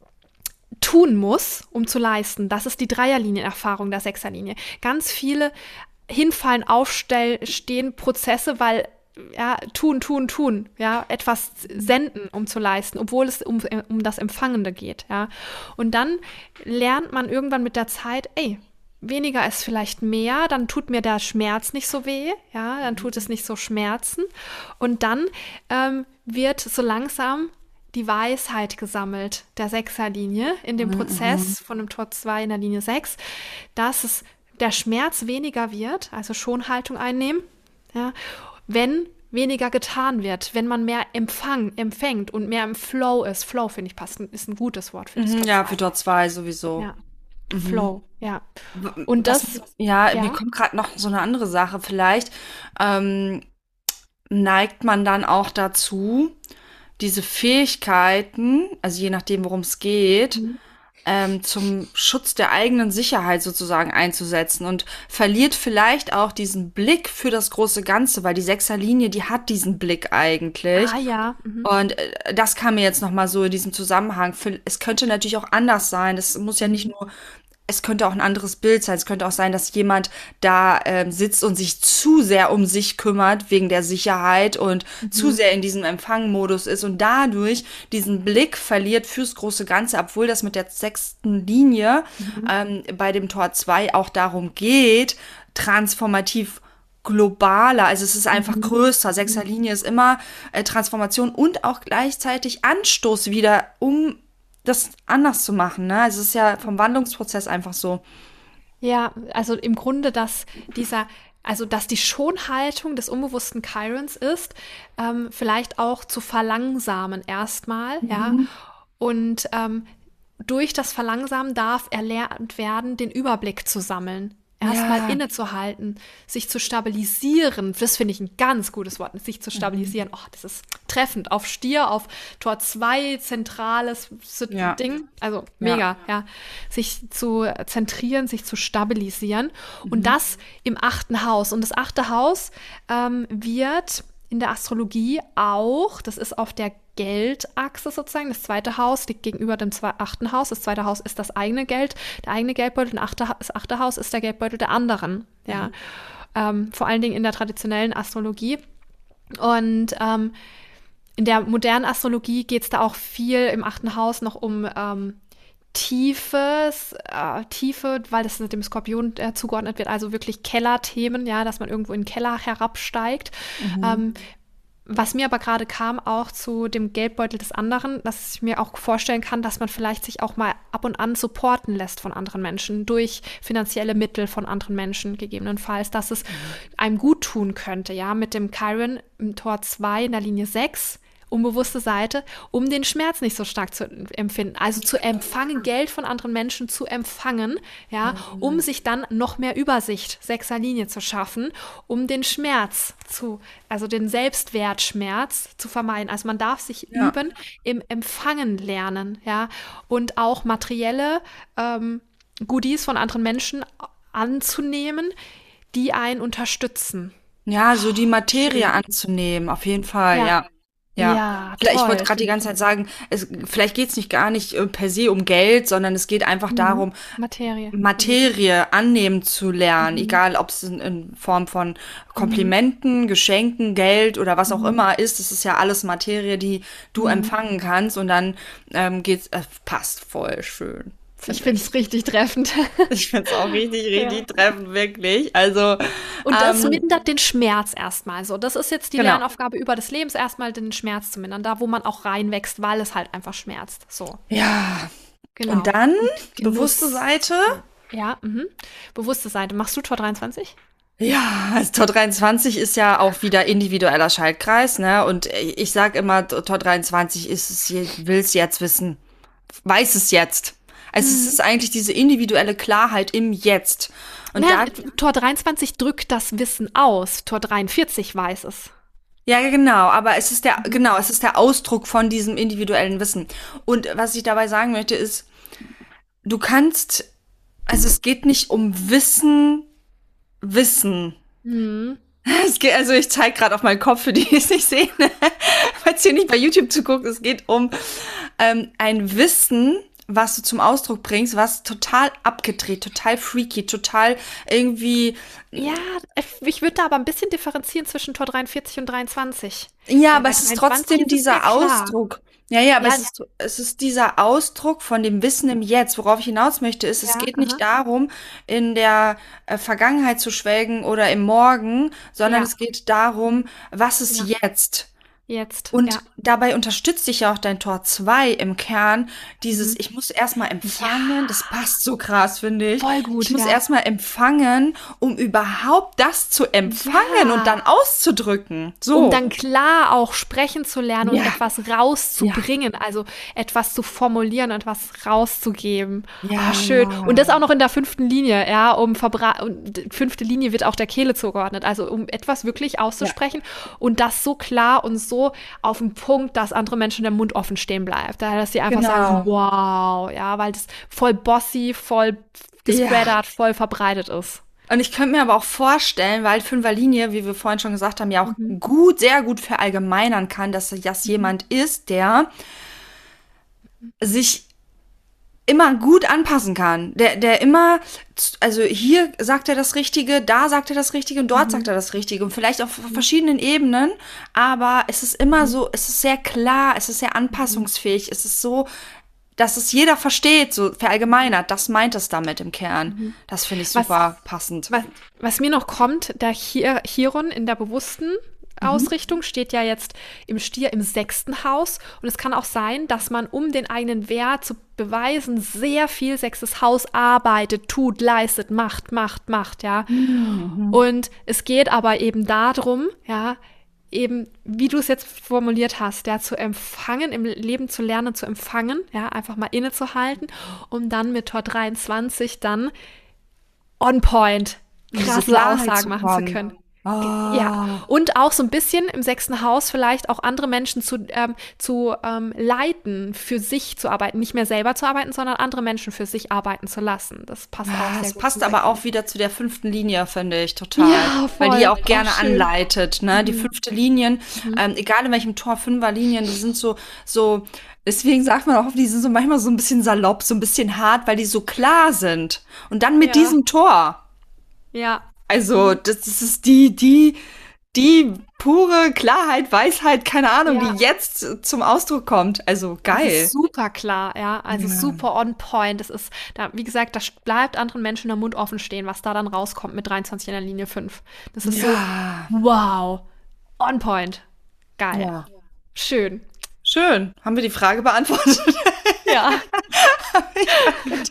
tun muss, um zu leisten. Das ist die Dreierlinienerfahrung der Sechserlinie. Ganz viele Hinfallen, Aufstehen, Prozesse, weil tun, ja, etwas senden, um zu leisten, obwohl es um das Empfangende geht, ja. Und dann lernt man irgendwann mit der Zeit, weniger ist vielleicht mehr, dann tut mir der Schmerz nicht so weh, ja, dann tut es nicht so schmerzen. Und dann wird so langsam die Weisheit gesammelt der Sechserlinie in dem Prozess von dem Tor 2 in der Linie 6, dass der Schmerz weniger wird, also Schonhaltung einnehmen, ja, wenn weniger getan wird, wenn man mehr empfängt und mehr im Flow ist. Flow, finde ich, ist ein gutes Wort für das Tor 2. Ja, für Tor 2 sowieso. Ja. Flow, ja. Und mir kommt gerade noch so eine andere Sache. Vielleicht neigt man dann auch dazu, diese Fähigkeiten, also je nachdem, worum es geht, zum Schutz der eigenen Sicherheit sozusagen einzusetzen und verliert vielleicht auch diesen Blick für das große Ganze, weil die Sechserlinie, die hat diesen Blick eigentlich. Ah ja. Und das kam mir jetzt noch mal so in diesem Zusammenhang. Es könnte natürlich auch anders sein. Das muss ja nicht nur, es könnte auch ein anderes Bild sein. Es könnte auch sein, dass jemand da sitzt und sich zu sehr um sich kümmert wegen der Sicherheit und zu sehr in diesem Empfangmodus ist und dadurch diesen Blick verliert fürs große Ganze, obwohl das mit der 6. Linie bei dem Tor 2 auch darum geht, transformativ globaler, also es ist einfach größer. 6. Linie ist immer Transformation und auch gleichzeitig Anstoß wieder, um das anders zu machen, ne? Also es ist ja vom Wandlungsprozess einfach so. Ja, also im Grunde, dass die Schonhaltung des unbewussten Chirons ist, vielleicht auch zu verlangsamen erstmal, ja. Und durch das Verlangsamen darf erlernt werden, den Überblick zu sammeln. Erstmal innezuhalten, sich zu stabilisieren. Das finde ich ein ganz gutes Wort, sich zu stabilisieren. Oh, das ist treffend. Auf Stier, auf Tor 2, zentrales Ding. Also mega, ja. Sich zu zentrieren, sich zu stabilisieren. Und das im 8. Haus. Und das 8. Haus wird in der Astrologie auch, das ist auf der Geldachse sozusagen, das 2. Haus liegt gegenüber dem 8. Haus, das 2. Haus ist das eigene Geld, der eigene Geldbeutel, das 8. Haus ist der Geldbeutel der anderen, ja, vor allen Dingen in der traditionellen Astrologie. Und in der modernen Astrologie geht es da auch viel im 8. Haus noch um Tiefe, weil das dem Skorpion zugeordnet wird, also wirklich Kellerthemen, ja, dass man irgendwo in den Keller herabsteigt. Was mir aber gerade kam, auch zu dem Geldbeutel des anderen, dass ich mir auch vorstellen kann, dass man vielleicht sich auch mal ab und an supporten lässt von anderen Menschen, durch finanzielle Mittel von anderen Menschen gegebenenfalls, dass es einem gut tun könnte, ja, mit dem Chiron im Tor 2 in der Linie 6 unbewusste Seite, um den Schmerz nicht so stark zu empfinden. Also zu empfangen, Geld von anderen Menschen zu empfangen, ja, um sich dann noch mehr Übersicht, 6er Linie zu schaffen, um den Schmerz also den Selbstwertschmerz zu vermeiden. Also man darf sich üben im Empfangen lernen, ja, und auch materielle Goodies von anderen Menschen anzunehmen, die einen unterstützen. Ja, so die Materie anzunehmen, auf jeden Fall, ja. Ja, Ich toll. wollte gerade die ganze Zeit sagen, vielleicht geht es gar nicht per se um Geld, sondern es geht einfach darum, Materie annehmen zu lernen, egal ob es in Form von Komplimenten, Geschenken, Geld oder was auch immer ist. Es ist ja alles Materie, die du empfangen kannst und dann passt voll schön. Ich finde es richtig treffend. Ich finde es auch richtig treffend, wirklich. Also, und das mindert den Schmerz erstmal. So, das ist jetzt die Lernaufgabe über des Lebens, erstmal den Schmerz zu mindern, da wo man auch reinwächst, weil es halt einfach schmerzt. So. Ja. Genau. Und dann bewusste Seite. Ja, bewusste Seite. Machst du Tor 23? Ja, also Tor 23 ist ja auch wieder individueller Schaltkreis, ne? Und ich sag immer, Tor 23 will es jetzt wissen. Weiß es jetzt. Also es ist eigentlich diese individuelle Klarheit im Jetzt. Und Tor 23 drückt das Wissen aus. Tor 43 weiß es. Ja, genau, aber es ist der Ausdruck von diesem individuellen Wissen. Und was ich dabei sagen möchte ist, es geht nicht um Wissen. Ich zeige gerade auf meinen Kopf, für die es nicht sehen, falls ihr nicht bei YouTube zuguckt, es geht um ein Wissen, was du zum Ausdruck bringst, was total abgedreht, total freaky, total irgendwie. Ja, ich würde da aber ein bisschen differenzieren zwischen Tor 43 und 23. Ja, aber es ist trotzdem dieser Ausdruck. Ja, aber es ist dieser Ausdruck von dem Wissen im Jetzt. Worauf ich hinaus möchte, ist, es geht nicht darum, in der Vergangenheit zu schwelgen oder im Morgen, sondern es geht darum, was ist jetzt? Und dabei unterstützt dich ja auch dein Tor 2 im Kern, dieses, ich muss erstmal empfangen, das passt so krass, finde ich. Voll gut, ich muss erstmal empfangen, um überhaupt das zu empfangen und dann auszudrücken. So. Um dann klar auch sprechen zu lernen und etwas rauszubringen, also etwas zu formulieren und etwas rauszugeben. Ja, schön. Und das auch noch in der 5. Linie, ja, und 5. Linie wird auch der Kehle zugeordnet, also um etwas wirklich auszusprechen und das so klar und so auf den Punkt, dass andere Menschen der Mund offen stehen bleibt. Dass sie einfach sagen, wow, ja, weil das voll bossy, voll gespreadert, voll verbreitet ist. Und ich könnte mir aber auch vorstellen, weil 5er Linie, wie wir vorhin schon gesagt haben, ja auch sehr gut verallgemeinern kann, dass das jemand ist, der sich immer gut anpassen kann. Der immer, also hier sagt er das Richtige, da sagt er das Richtige und dort sagt er das Richtige und vielleicht auf verschiedenen Ebenen, aber es ist immer so, es ist sehr klar, es ist sehr anpassungsfähig, es ist so, dass es jeder versteht, so verallgemeinert, das meint es damit im Kern. Das finde ich super passend. Was mir noch kommt, der Chiron in der bewussten Ausrichtung steht ja jetzt im Stier im 6. Haus und es kann auch sein, dass man, um den eigenen Wert zu beweisen, sehr viel 6. Haus arbeitet, tut, leistet, macht, ja. Und es geht aber eben darum, ja, eben, wie du es jetzt formuliert hast, ja, zu empfangen, im Leben zu lernen, zu empfangen, ja, einfach mal innezuhalten, um dann mit Tor 23 dann on point krasse Aussagen machen zu können. Ja, und auch so ein bisschen im 6. Haus vielleicht auch andere Menschen zu leiten, für sich zu arbeiten, nicht mehr selber zu arbeiten, sondern andere Menschen für sich arbeiten zu lassen. Das passt auch sehr gut. Das passt aber auch wieder zu der 5. Linie, finde ich, total. Ja, voll. Weil die auch gerne anleitet, ne? Die 5. Linien, egal in welchem Tor, 5er Linien, die sind so, deswegen sagt man auch, die sind so manchmal so ein bisschen salopp, so ein bisschen hart, weil die so klar sind. Und dann mit diesem Tor. Ja. Also, das ist die pure Klarheit, Weisheit, keine Ahnung, die jetzt zum Ausdruck kommt. Also, geil. Das ist super klar, ja. Also, super on point. Das ist, wie gesagt, da bleibt anderen Menschen der Mund offen stehen, was da dann rauskommt mit 23 in der Linie 5. Das ist so, wow, on point. Geil. Ja. Schön. Schön. Haben wir die Frage beantwortet? Ja.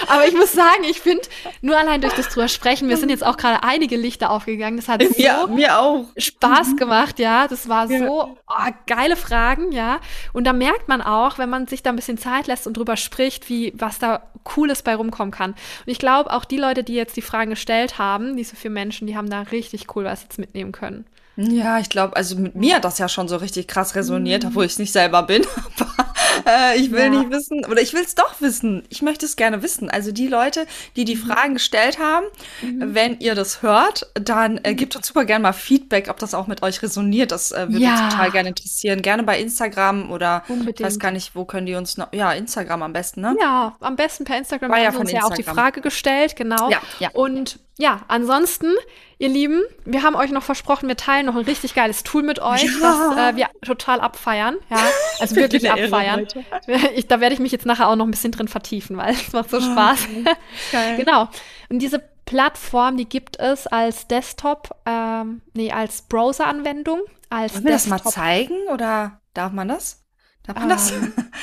Aber ich muss sagen, ich finde, nur allein durch das drüber sprechen, mir sind jetzt auch gerade einige Lichter aufgegangen. Das hat so mir auch Spaß gemacht, ja. Das war so geile Fragen, ja. Und da merkt man auch, wenn man sich da ein bisschen Zeit lässt und drüber spricht, was da Cooles bei rumkommen kann. Und ich glaube, auch die Leute, die jetzt die Fragen gestellt haben, diese 4 Menschen, die haben da richtig cool was jetzt mitnehmen können. Ja, ich glaube, also mit mir hat das ja schon so richtig krass resoniert, obwohl ich es nicht selber bin. Aber ich will nicht wissen, oder ich will es doch wissen. Ich möchte es gerne wissen. Also die Leute, die die Fragen gestellt haben, wenn ihr das hört, dann gebt uns super gerne mal Feedback, ob das auch mit euch resoniert. Das würde uns total gerne interessieren. Gerne bei Instagram oder ich weiß gar nicht, wo können die uns noch. Ja, Instagram am besten, ne? Ja, am besten per Instagram. War Wir ja haben von uns ja auch die Instagram. Frage gestellt, genau. Ja. Und ja, ansonsten, ihr Lieben, wir haben euch noch versprochen, wir teilen noch ein richtig geiles Tool mit euch, was wir total abfeiern. Ja, also wirklich abfeiern. Da werde ich mich jetzt nachher auch noch ein bisschen drin vertiefen, weil es macht so Spaß. Geil. Genau. Und diese Plattform, die gibt es als Desktop, als Browser-Anwendung. Wollen wir das mal zeigen oder darf man das? Darf man das?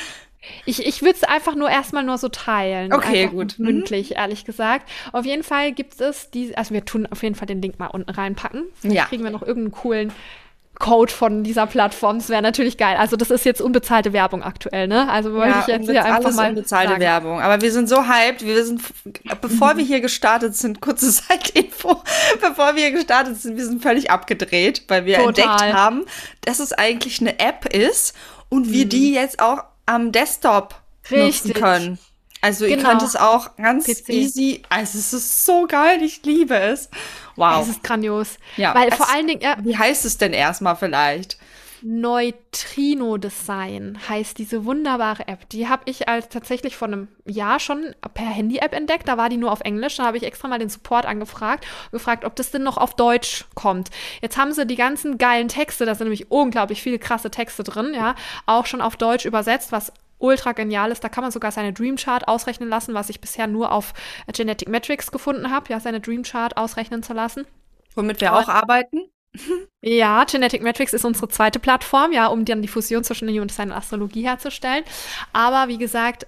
Ich würde es einfach erstmal nur so teilen. Okay, einfach gut. Mündlich, ehrlich gesagt. Auf jeden Fall gibt es also wir tun auf jeden Fall den Link mal unten reinpacken. Vielleicht kriegen wir noch irgendeinen coolen Code von dieser Plattform. Das wäre natürlich geil. Also das ist jetzt unbezahlte Werbung aktuell, ne? Also wollte ich jetzt hier einfach mal unbezahlte sagen. Werbung. Aber wir sind so hyped. Bevor wir hier gestartet sind, kurze Side-Info, bevor wir hier gestartet sind, wir sind völlig abgedreht, weil wir entdeckt haben, dass es eigentlich eine App ist und wir die jetzt auch am Desktop nutzen können. Also ihr könnt es auch ganz easy, also es ist so geil, ich liebe es. Wow. Es ist grandios. Ja, weil vor allen Dingen, wie heißt es denn erstmal vielleicht? Neutrino Design heißt diese wunderbare App. Die habe ich tatsächlich vor einem Jahr schon per Handy-App entdeckt. Da war die nur auf Englisch. Da habe ich extra mal den Support gefragt, ob das denn noch auf Deutsch kommt. Jetzt haben sie die ganzen geilen Texte, da sind nämlich unglaublich viele krasse Texte drin, ja, auch schon auf Deutsch übersetzt, was ultra genial ist. Da kann man sogar seine Dream Chart ausrechnen lassen, was ich bisher nur auf Genetic Metrics gefunden habe, ja, seine Dream Chart ausrechnen zu lassen. Womit wir auch arbeiten. Ja, Genetic Metrics ist unsere zweite Plattform, ja, um dann die Fusion zwischen Human Design und Astrologie herzustellen. Aber wie gesagt,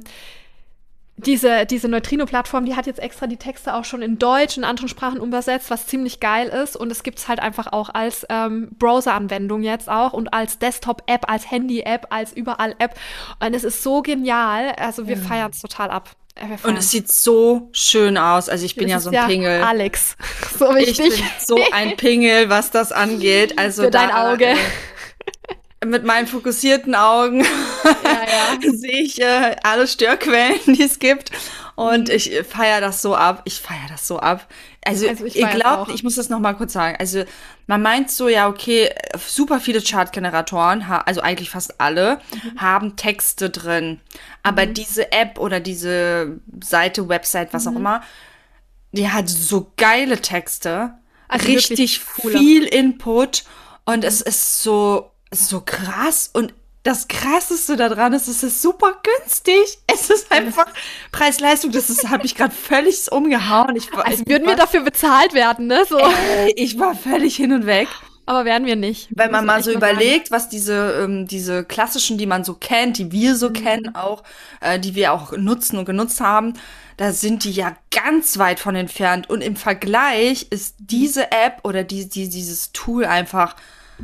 diese Neutrino-Plattform, die hat jetzt extra die Texte auch schon in Deutsch und anderen Sprachen übersetzt, was ziemlich geil ist. Und es gibt's halt einfach auch als Browser-Anwendung jetzt auch und als Desktop-App, als Handy-App, als Überall-App. Und es ist so genial. Also wir feiern es total ab. Und es sieht so schön aus. Also ich bin ja so ein Pingel. Alex, so wichtig. Ich bin so ein Pingel, was das angeht. Also für dein Auge. Mit meinen fokussierten Augen sehe ich alle Störquellen, die es gibt. Und ich feiere das so ab. Also ihr glaubt, ich muss das noch mal kurz sagen. Also man meint so, ja, okay, super viele Chartgeneratoren, also eigentlich fast alle, haben Texte drin. Aber diese App oder diese Seite, Website, was auch immer, die hat so geile Texte. Also richtig viel Input. Und es ist so krass. Und das Krasseste daran ist, es ist super günstig. Es ist einfach Preis-Leistung. Das habe ich gerade völlig umgehauen. Würden wir dafür bezahlt werden, ne? So. Ich war völlig hin und weg. Aber werden wir nicht. Wenn man mal so überlegt, was diese klassischen, die man so kennt, die wir so kennen auch, die wir auch nutzen und genutzt haben, da sind die ja ganz weit von entfernt. Und im Vergleich ist diese App oder dieses Tool einfach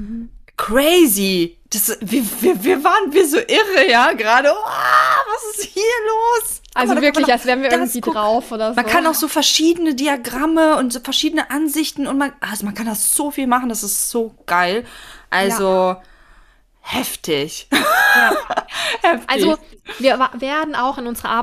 crazy. Wir waren so irre, ja, gerade. Oh, was ist hier los? Also wirklich, als wären wir irgendwie drauf oder so. Man kann auch so verschiedene Diagramme und so verschiedene Ansichten und man kann das so viel machen, das ist so geil. Also heftig. Ja. Heftig. Also wir werden auch in unserer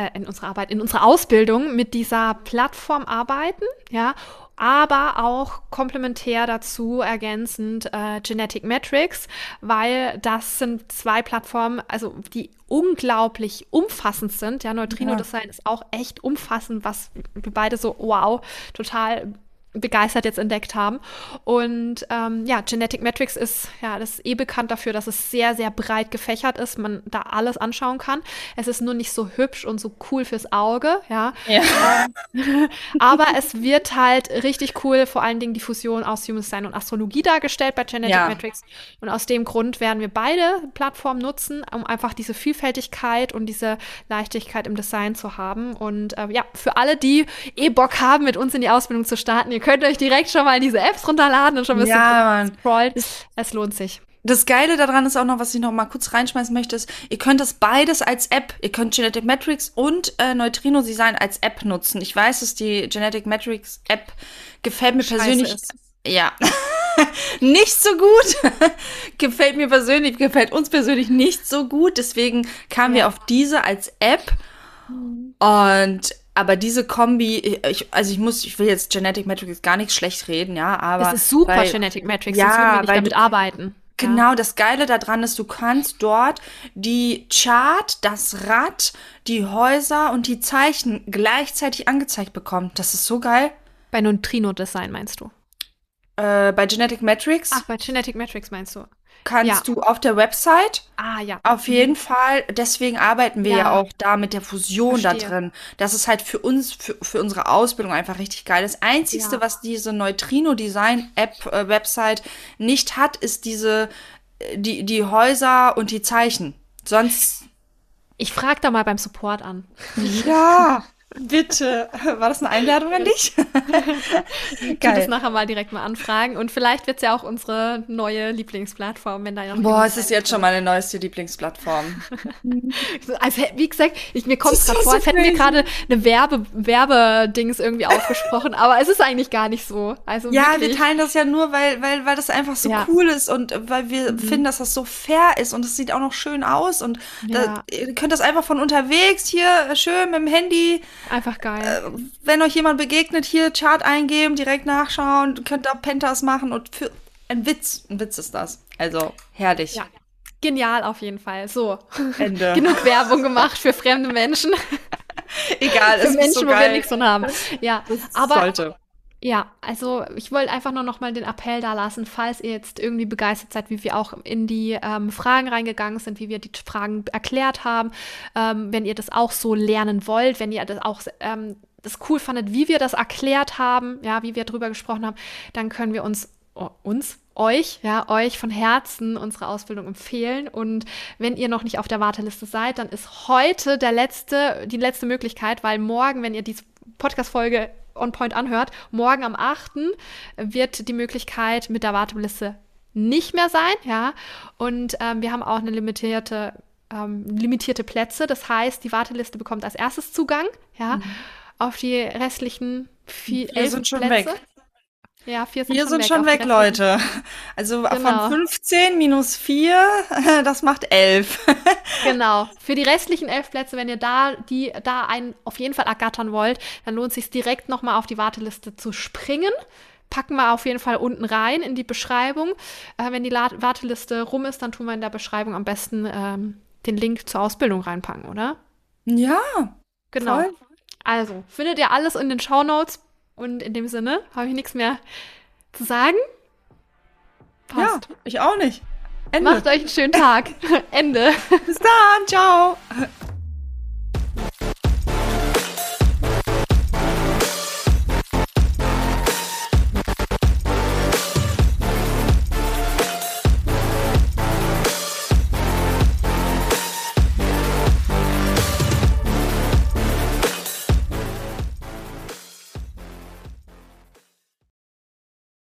Ausbildung mit dieser Plattform arbeiten, ja, aber auch komplementär dazu ergänzend Genetic Metrics, weil das sind zwei Plattformen, also die unglaublich umfassend sind. Ja, Neutrino Design ist auch echt umfassend, was wir beide so, wow, total begeistert jetzt entdeckt haben. Und Genetic Metrics ist das ist bekannt dafür, dass es sehr, sehr breit gefächert ist, man da alles anschauen kann. Es ist nur nicht so hübsch und so cool fürs Auge, ja. Aber es wird halt richtig cool, vor allen Dingen die Fusion aus Human Design und Astrologie dargestellt bei Genetic Metrics. Und aus dem Grund werden wir beide Plattformen nutzen, um einfach diese Vielfältigkeit und diese Leichtigkeit im Design zu haben. Und für alle, die Bock haben, mit uns in die Ausbildung zu starten, ihr könnt euch direkt schon mal diese Apps runterladen und schon ein bisschen scrollen. Es lohnt sich. Das Geile daran ist auch noch, was ich noch mal kurz reinschmeißen möchte, ist, ihr könnt das beides als App, ihr könnt Genetic Metrics und Neutrino Design als App nutzen. Ich weiß, dass die Genetic Metrics App gefällt mir persönlich nicht so gut. Gefällt uns persönlich nicht so gut. Deswegen kamen wir auf diese als App. Aber diese Kombi, ich will jetzt Genetic Metrics gar nicht schlecht reden, ja, aber. Das ist super, Genetic Metrics, sonst würden wir nicht damit arbeiten. Genau, das Geile daran ist, du kannst dort die Chart, das Rad, die Häuser und die Zeichen gleichzeitig angezeigt bekommen. Das ist so geil. Bei Neutrino Design meinst du? Bei Genetic Metrics. Ach, bei Genetic Metrics meinst du? Kannst du auf der Website auf jeden Fall, deswegen arbeiten wir ja auch da mit der Fusion da drin. Das ist halt für uns, für unsere Ausbildung einfach richtig geil. Das Einzige, was diese Neutrino Design App Website nicht hat, ist die Häuser und die Zeichen. Sonst. Ich frage da mal beim Support an. Ja. Bitte. War das eine Einladung an dich? Ich kann das nachher mal direkt mal anfragen. Und vielleicht wird es ja auch unsere neue Lieblingsplattform, wenn da noch. Es ist jetzt schon meine neueste Lieblingsplattform. Also, wie gesagt, mir kommt es gerade vor, als hätten wir gerade eine Werbedings irgendwie aufgesprochen, aber es ist eigentlich gar nicht so. Also wirklich. Wir teilen das ja nur, weil das einfach so cool ist und weil wir finden, dass das so fair ist und es sieht auch noch schön aus und ihr könnt das einfach von unterwegs hier schön mit dem Handy. Einfach geil. Wenn euch jemand begegnet, hier Chart eingeben, direkt nachschauen, könnt da Pentas machen und für ein Witz ist das. Also, herrlich. Ja. Genial auf jeden Fall. So, Ende. Genug Werbung gemacht für fremde Menschen. Egal, es ist Menschen, so geil. wo wir nichts von haben. Ja, aber sollte. Ja, also ich wollte einfach nur noch mal den Appell da lassen, falls ihr jetzt irgendwie begeistert seid, wie wir auch in die Fragen reingegangen sind, wie wir die Fragen erklärt haben, wenn ihr das auch so lernen wollt, wenn ihr das auch das cool fandet, wie wir das erklärt haben, ja, wie wir drüber gesprochen haben, dann können wir euch von Herzen unsere Ausbildung empfehlen. Und wenn ihr noch nicht auf der Warteliste seid, dann ist heute die letzte Möglichkeit, weil morgen, wenn ihr diese Podcast-Folge On Point anhört, morgen am 8. wird die Möglichkeit mit der Warteliste nicht mehr sein, ja. Und wir haben auch eine limitierte Plätze. Das heißt, die Warteliste bekommt als erstes Zugang, ja, auf die restlichen 11 sind schon Plätze. Weg. Ja, 4 Wir sind schon weg, Leute. Also von 15 minus 4, das macht 11. Genau. Für die restlichen 11 Plätze, wenn ihr da einen auf jeden Fall ergattern wollt, dann lohnt es sich direkt nochmal auf die Warteliste zu springen. Packen wir auf jeden Fall unten rein in die Beschreibung. Wenn die Warteliste rum ist, dann tun wir in der Beschreibung am besten den Link zur Ausbildung reinpacken, oder? Ja. Genau. Voll. Also, findet ihr alles in den Shownotes. Und in dem Sinne habe ich nichts mehr zu sagen. Passt. Ja, ich auch nicht. Ende. Macht euch einen schönen Tag. Ende. Bis dann. Ciao.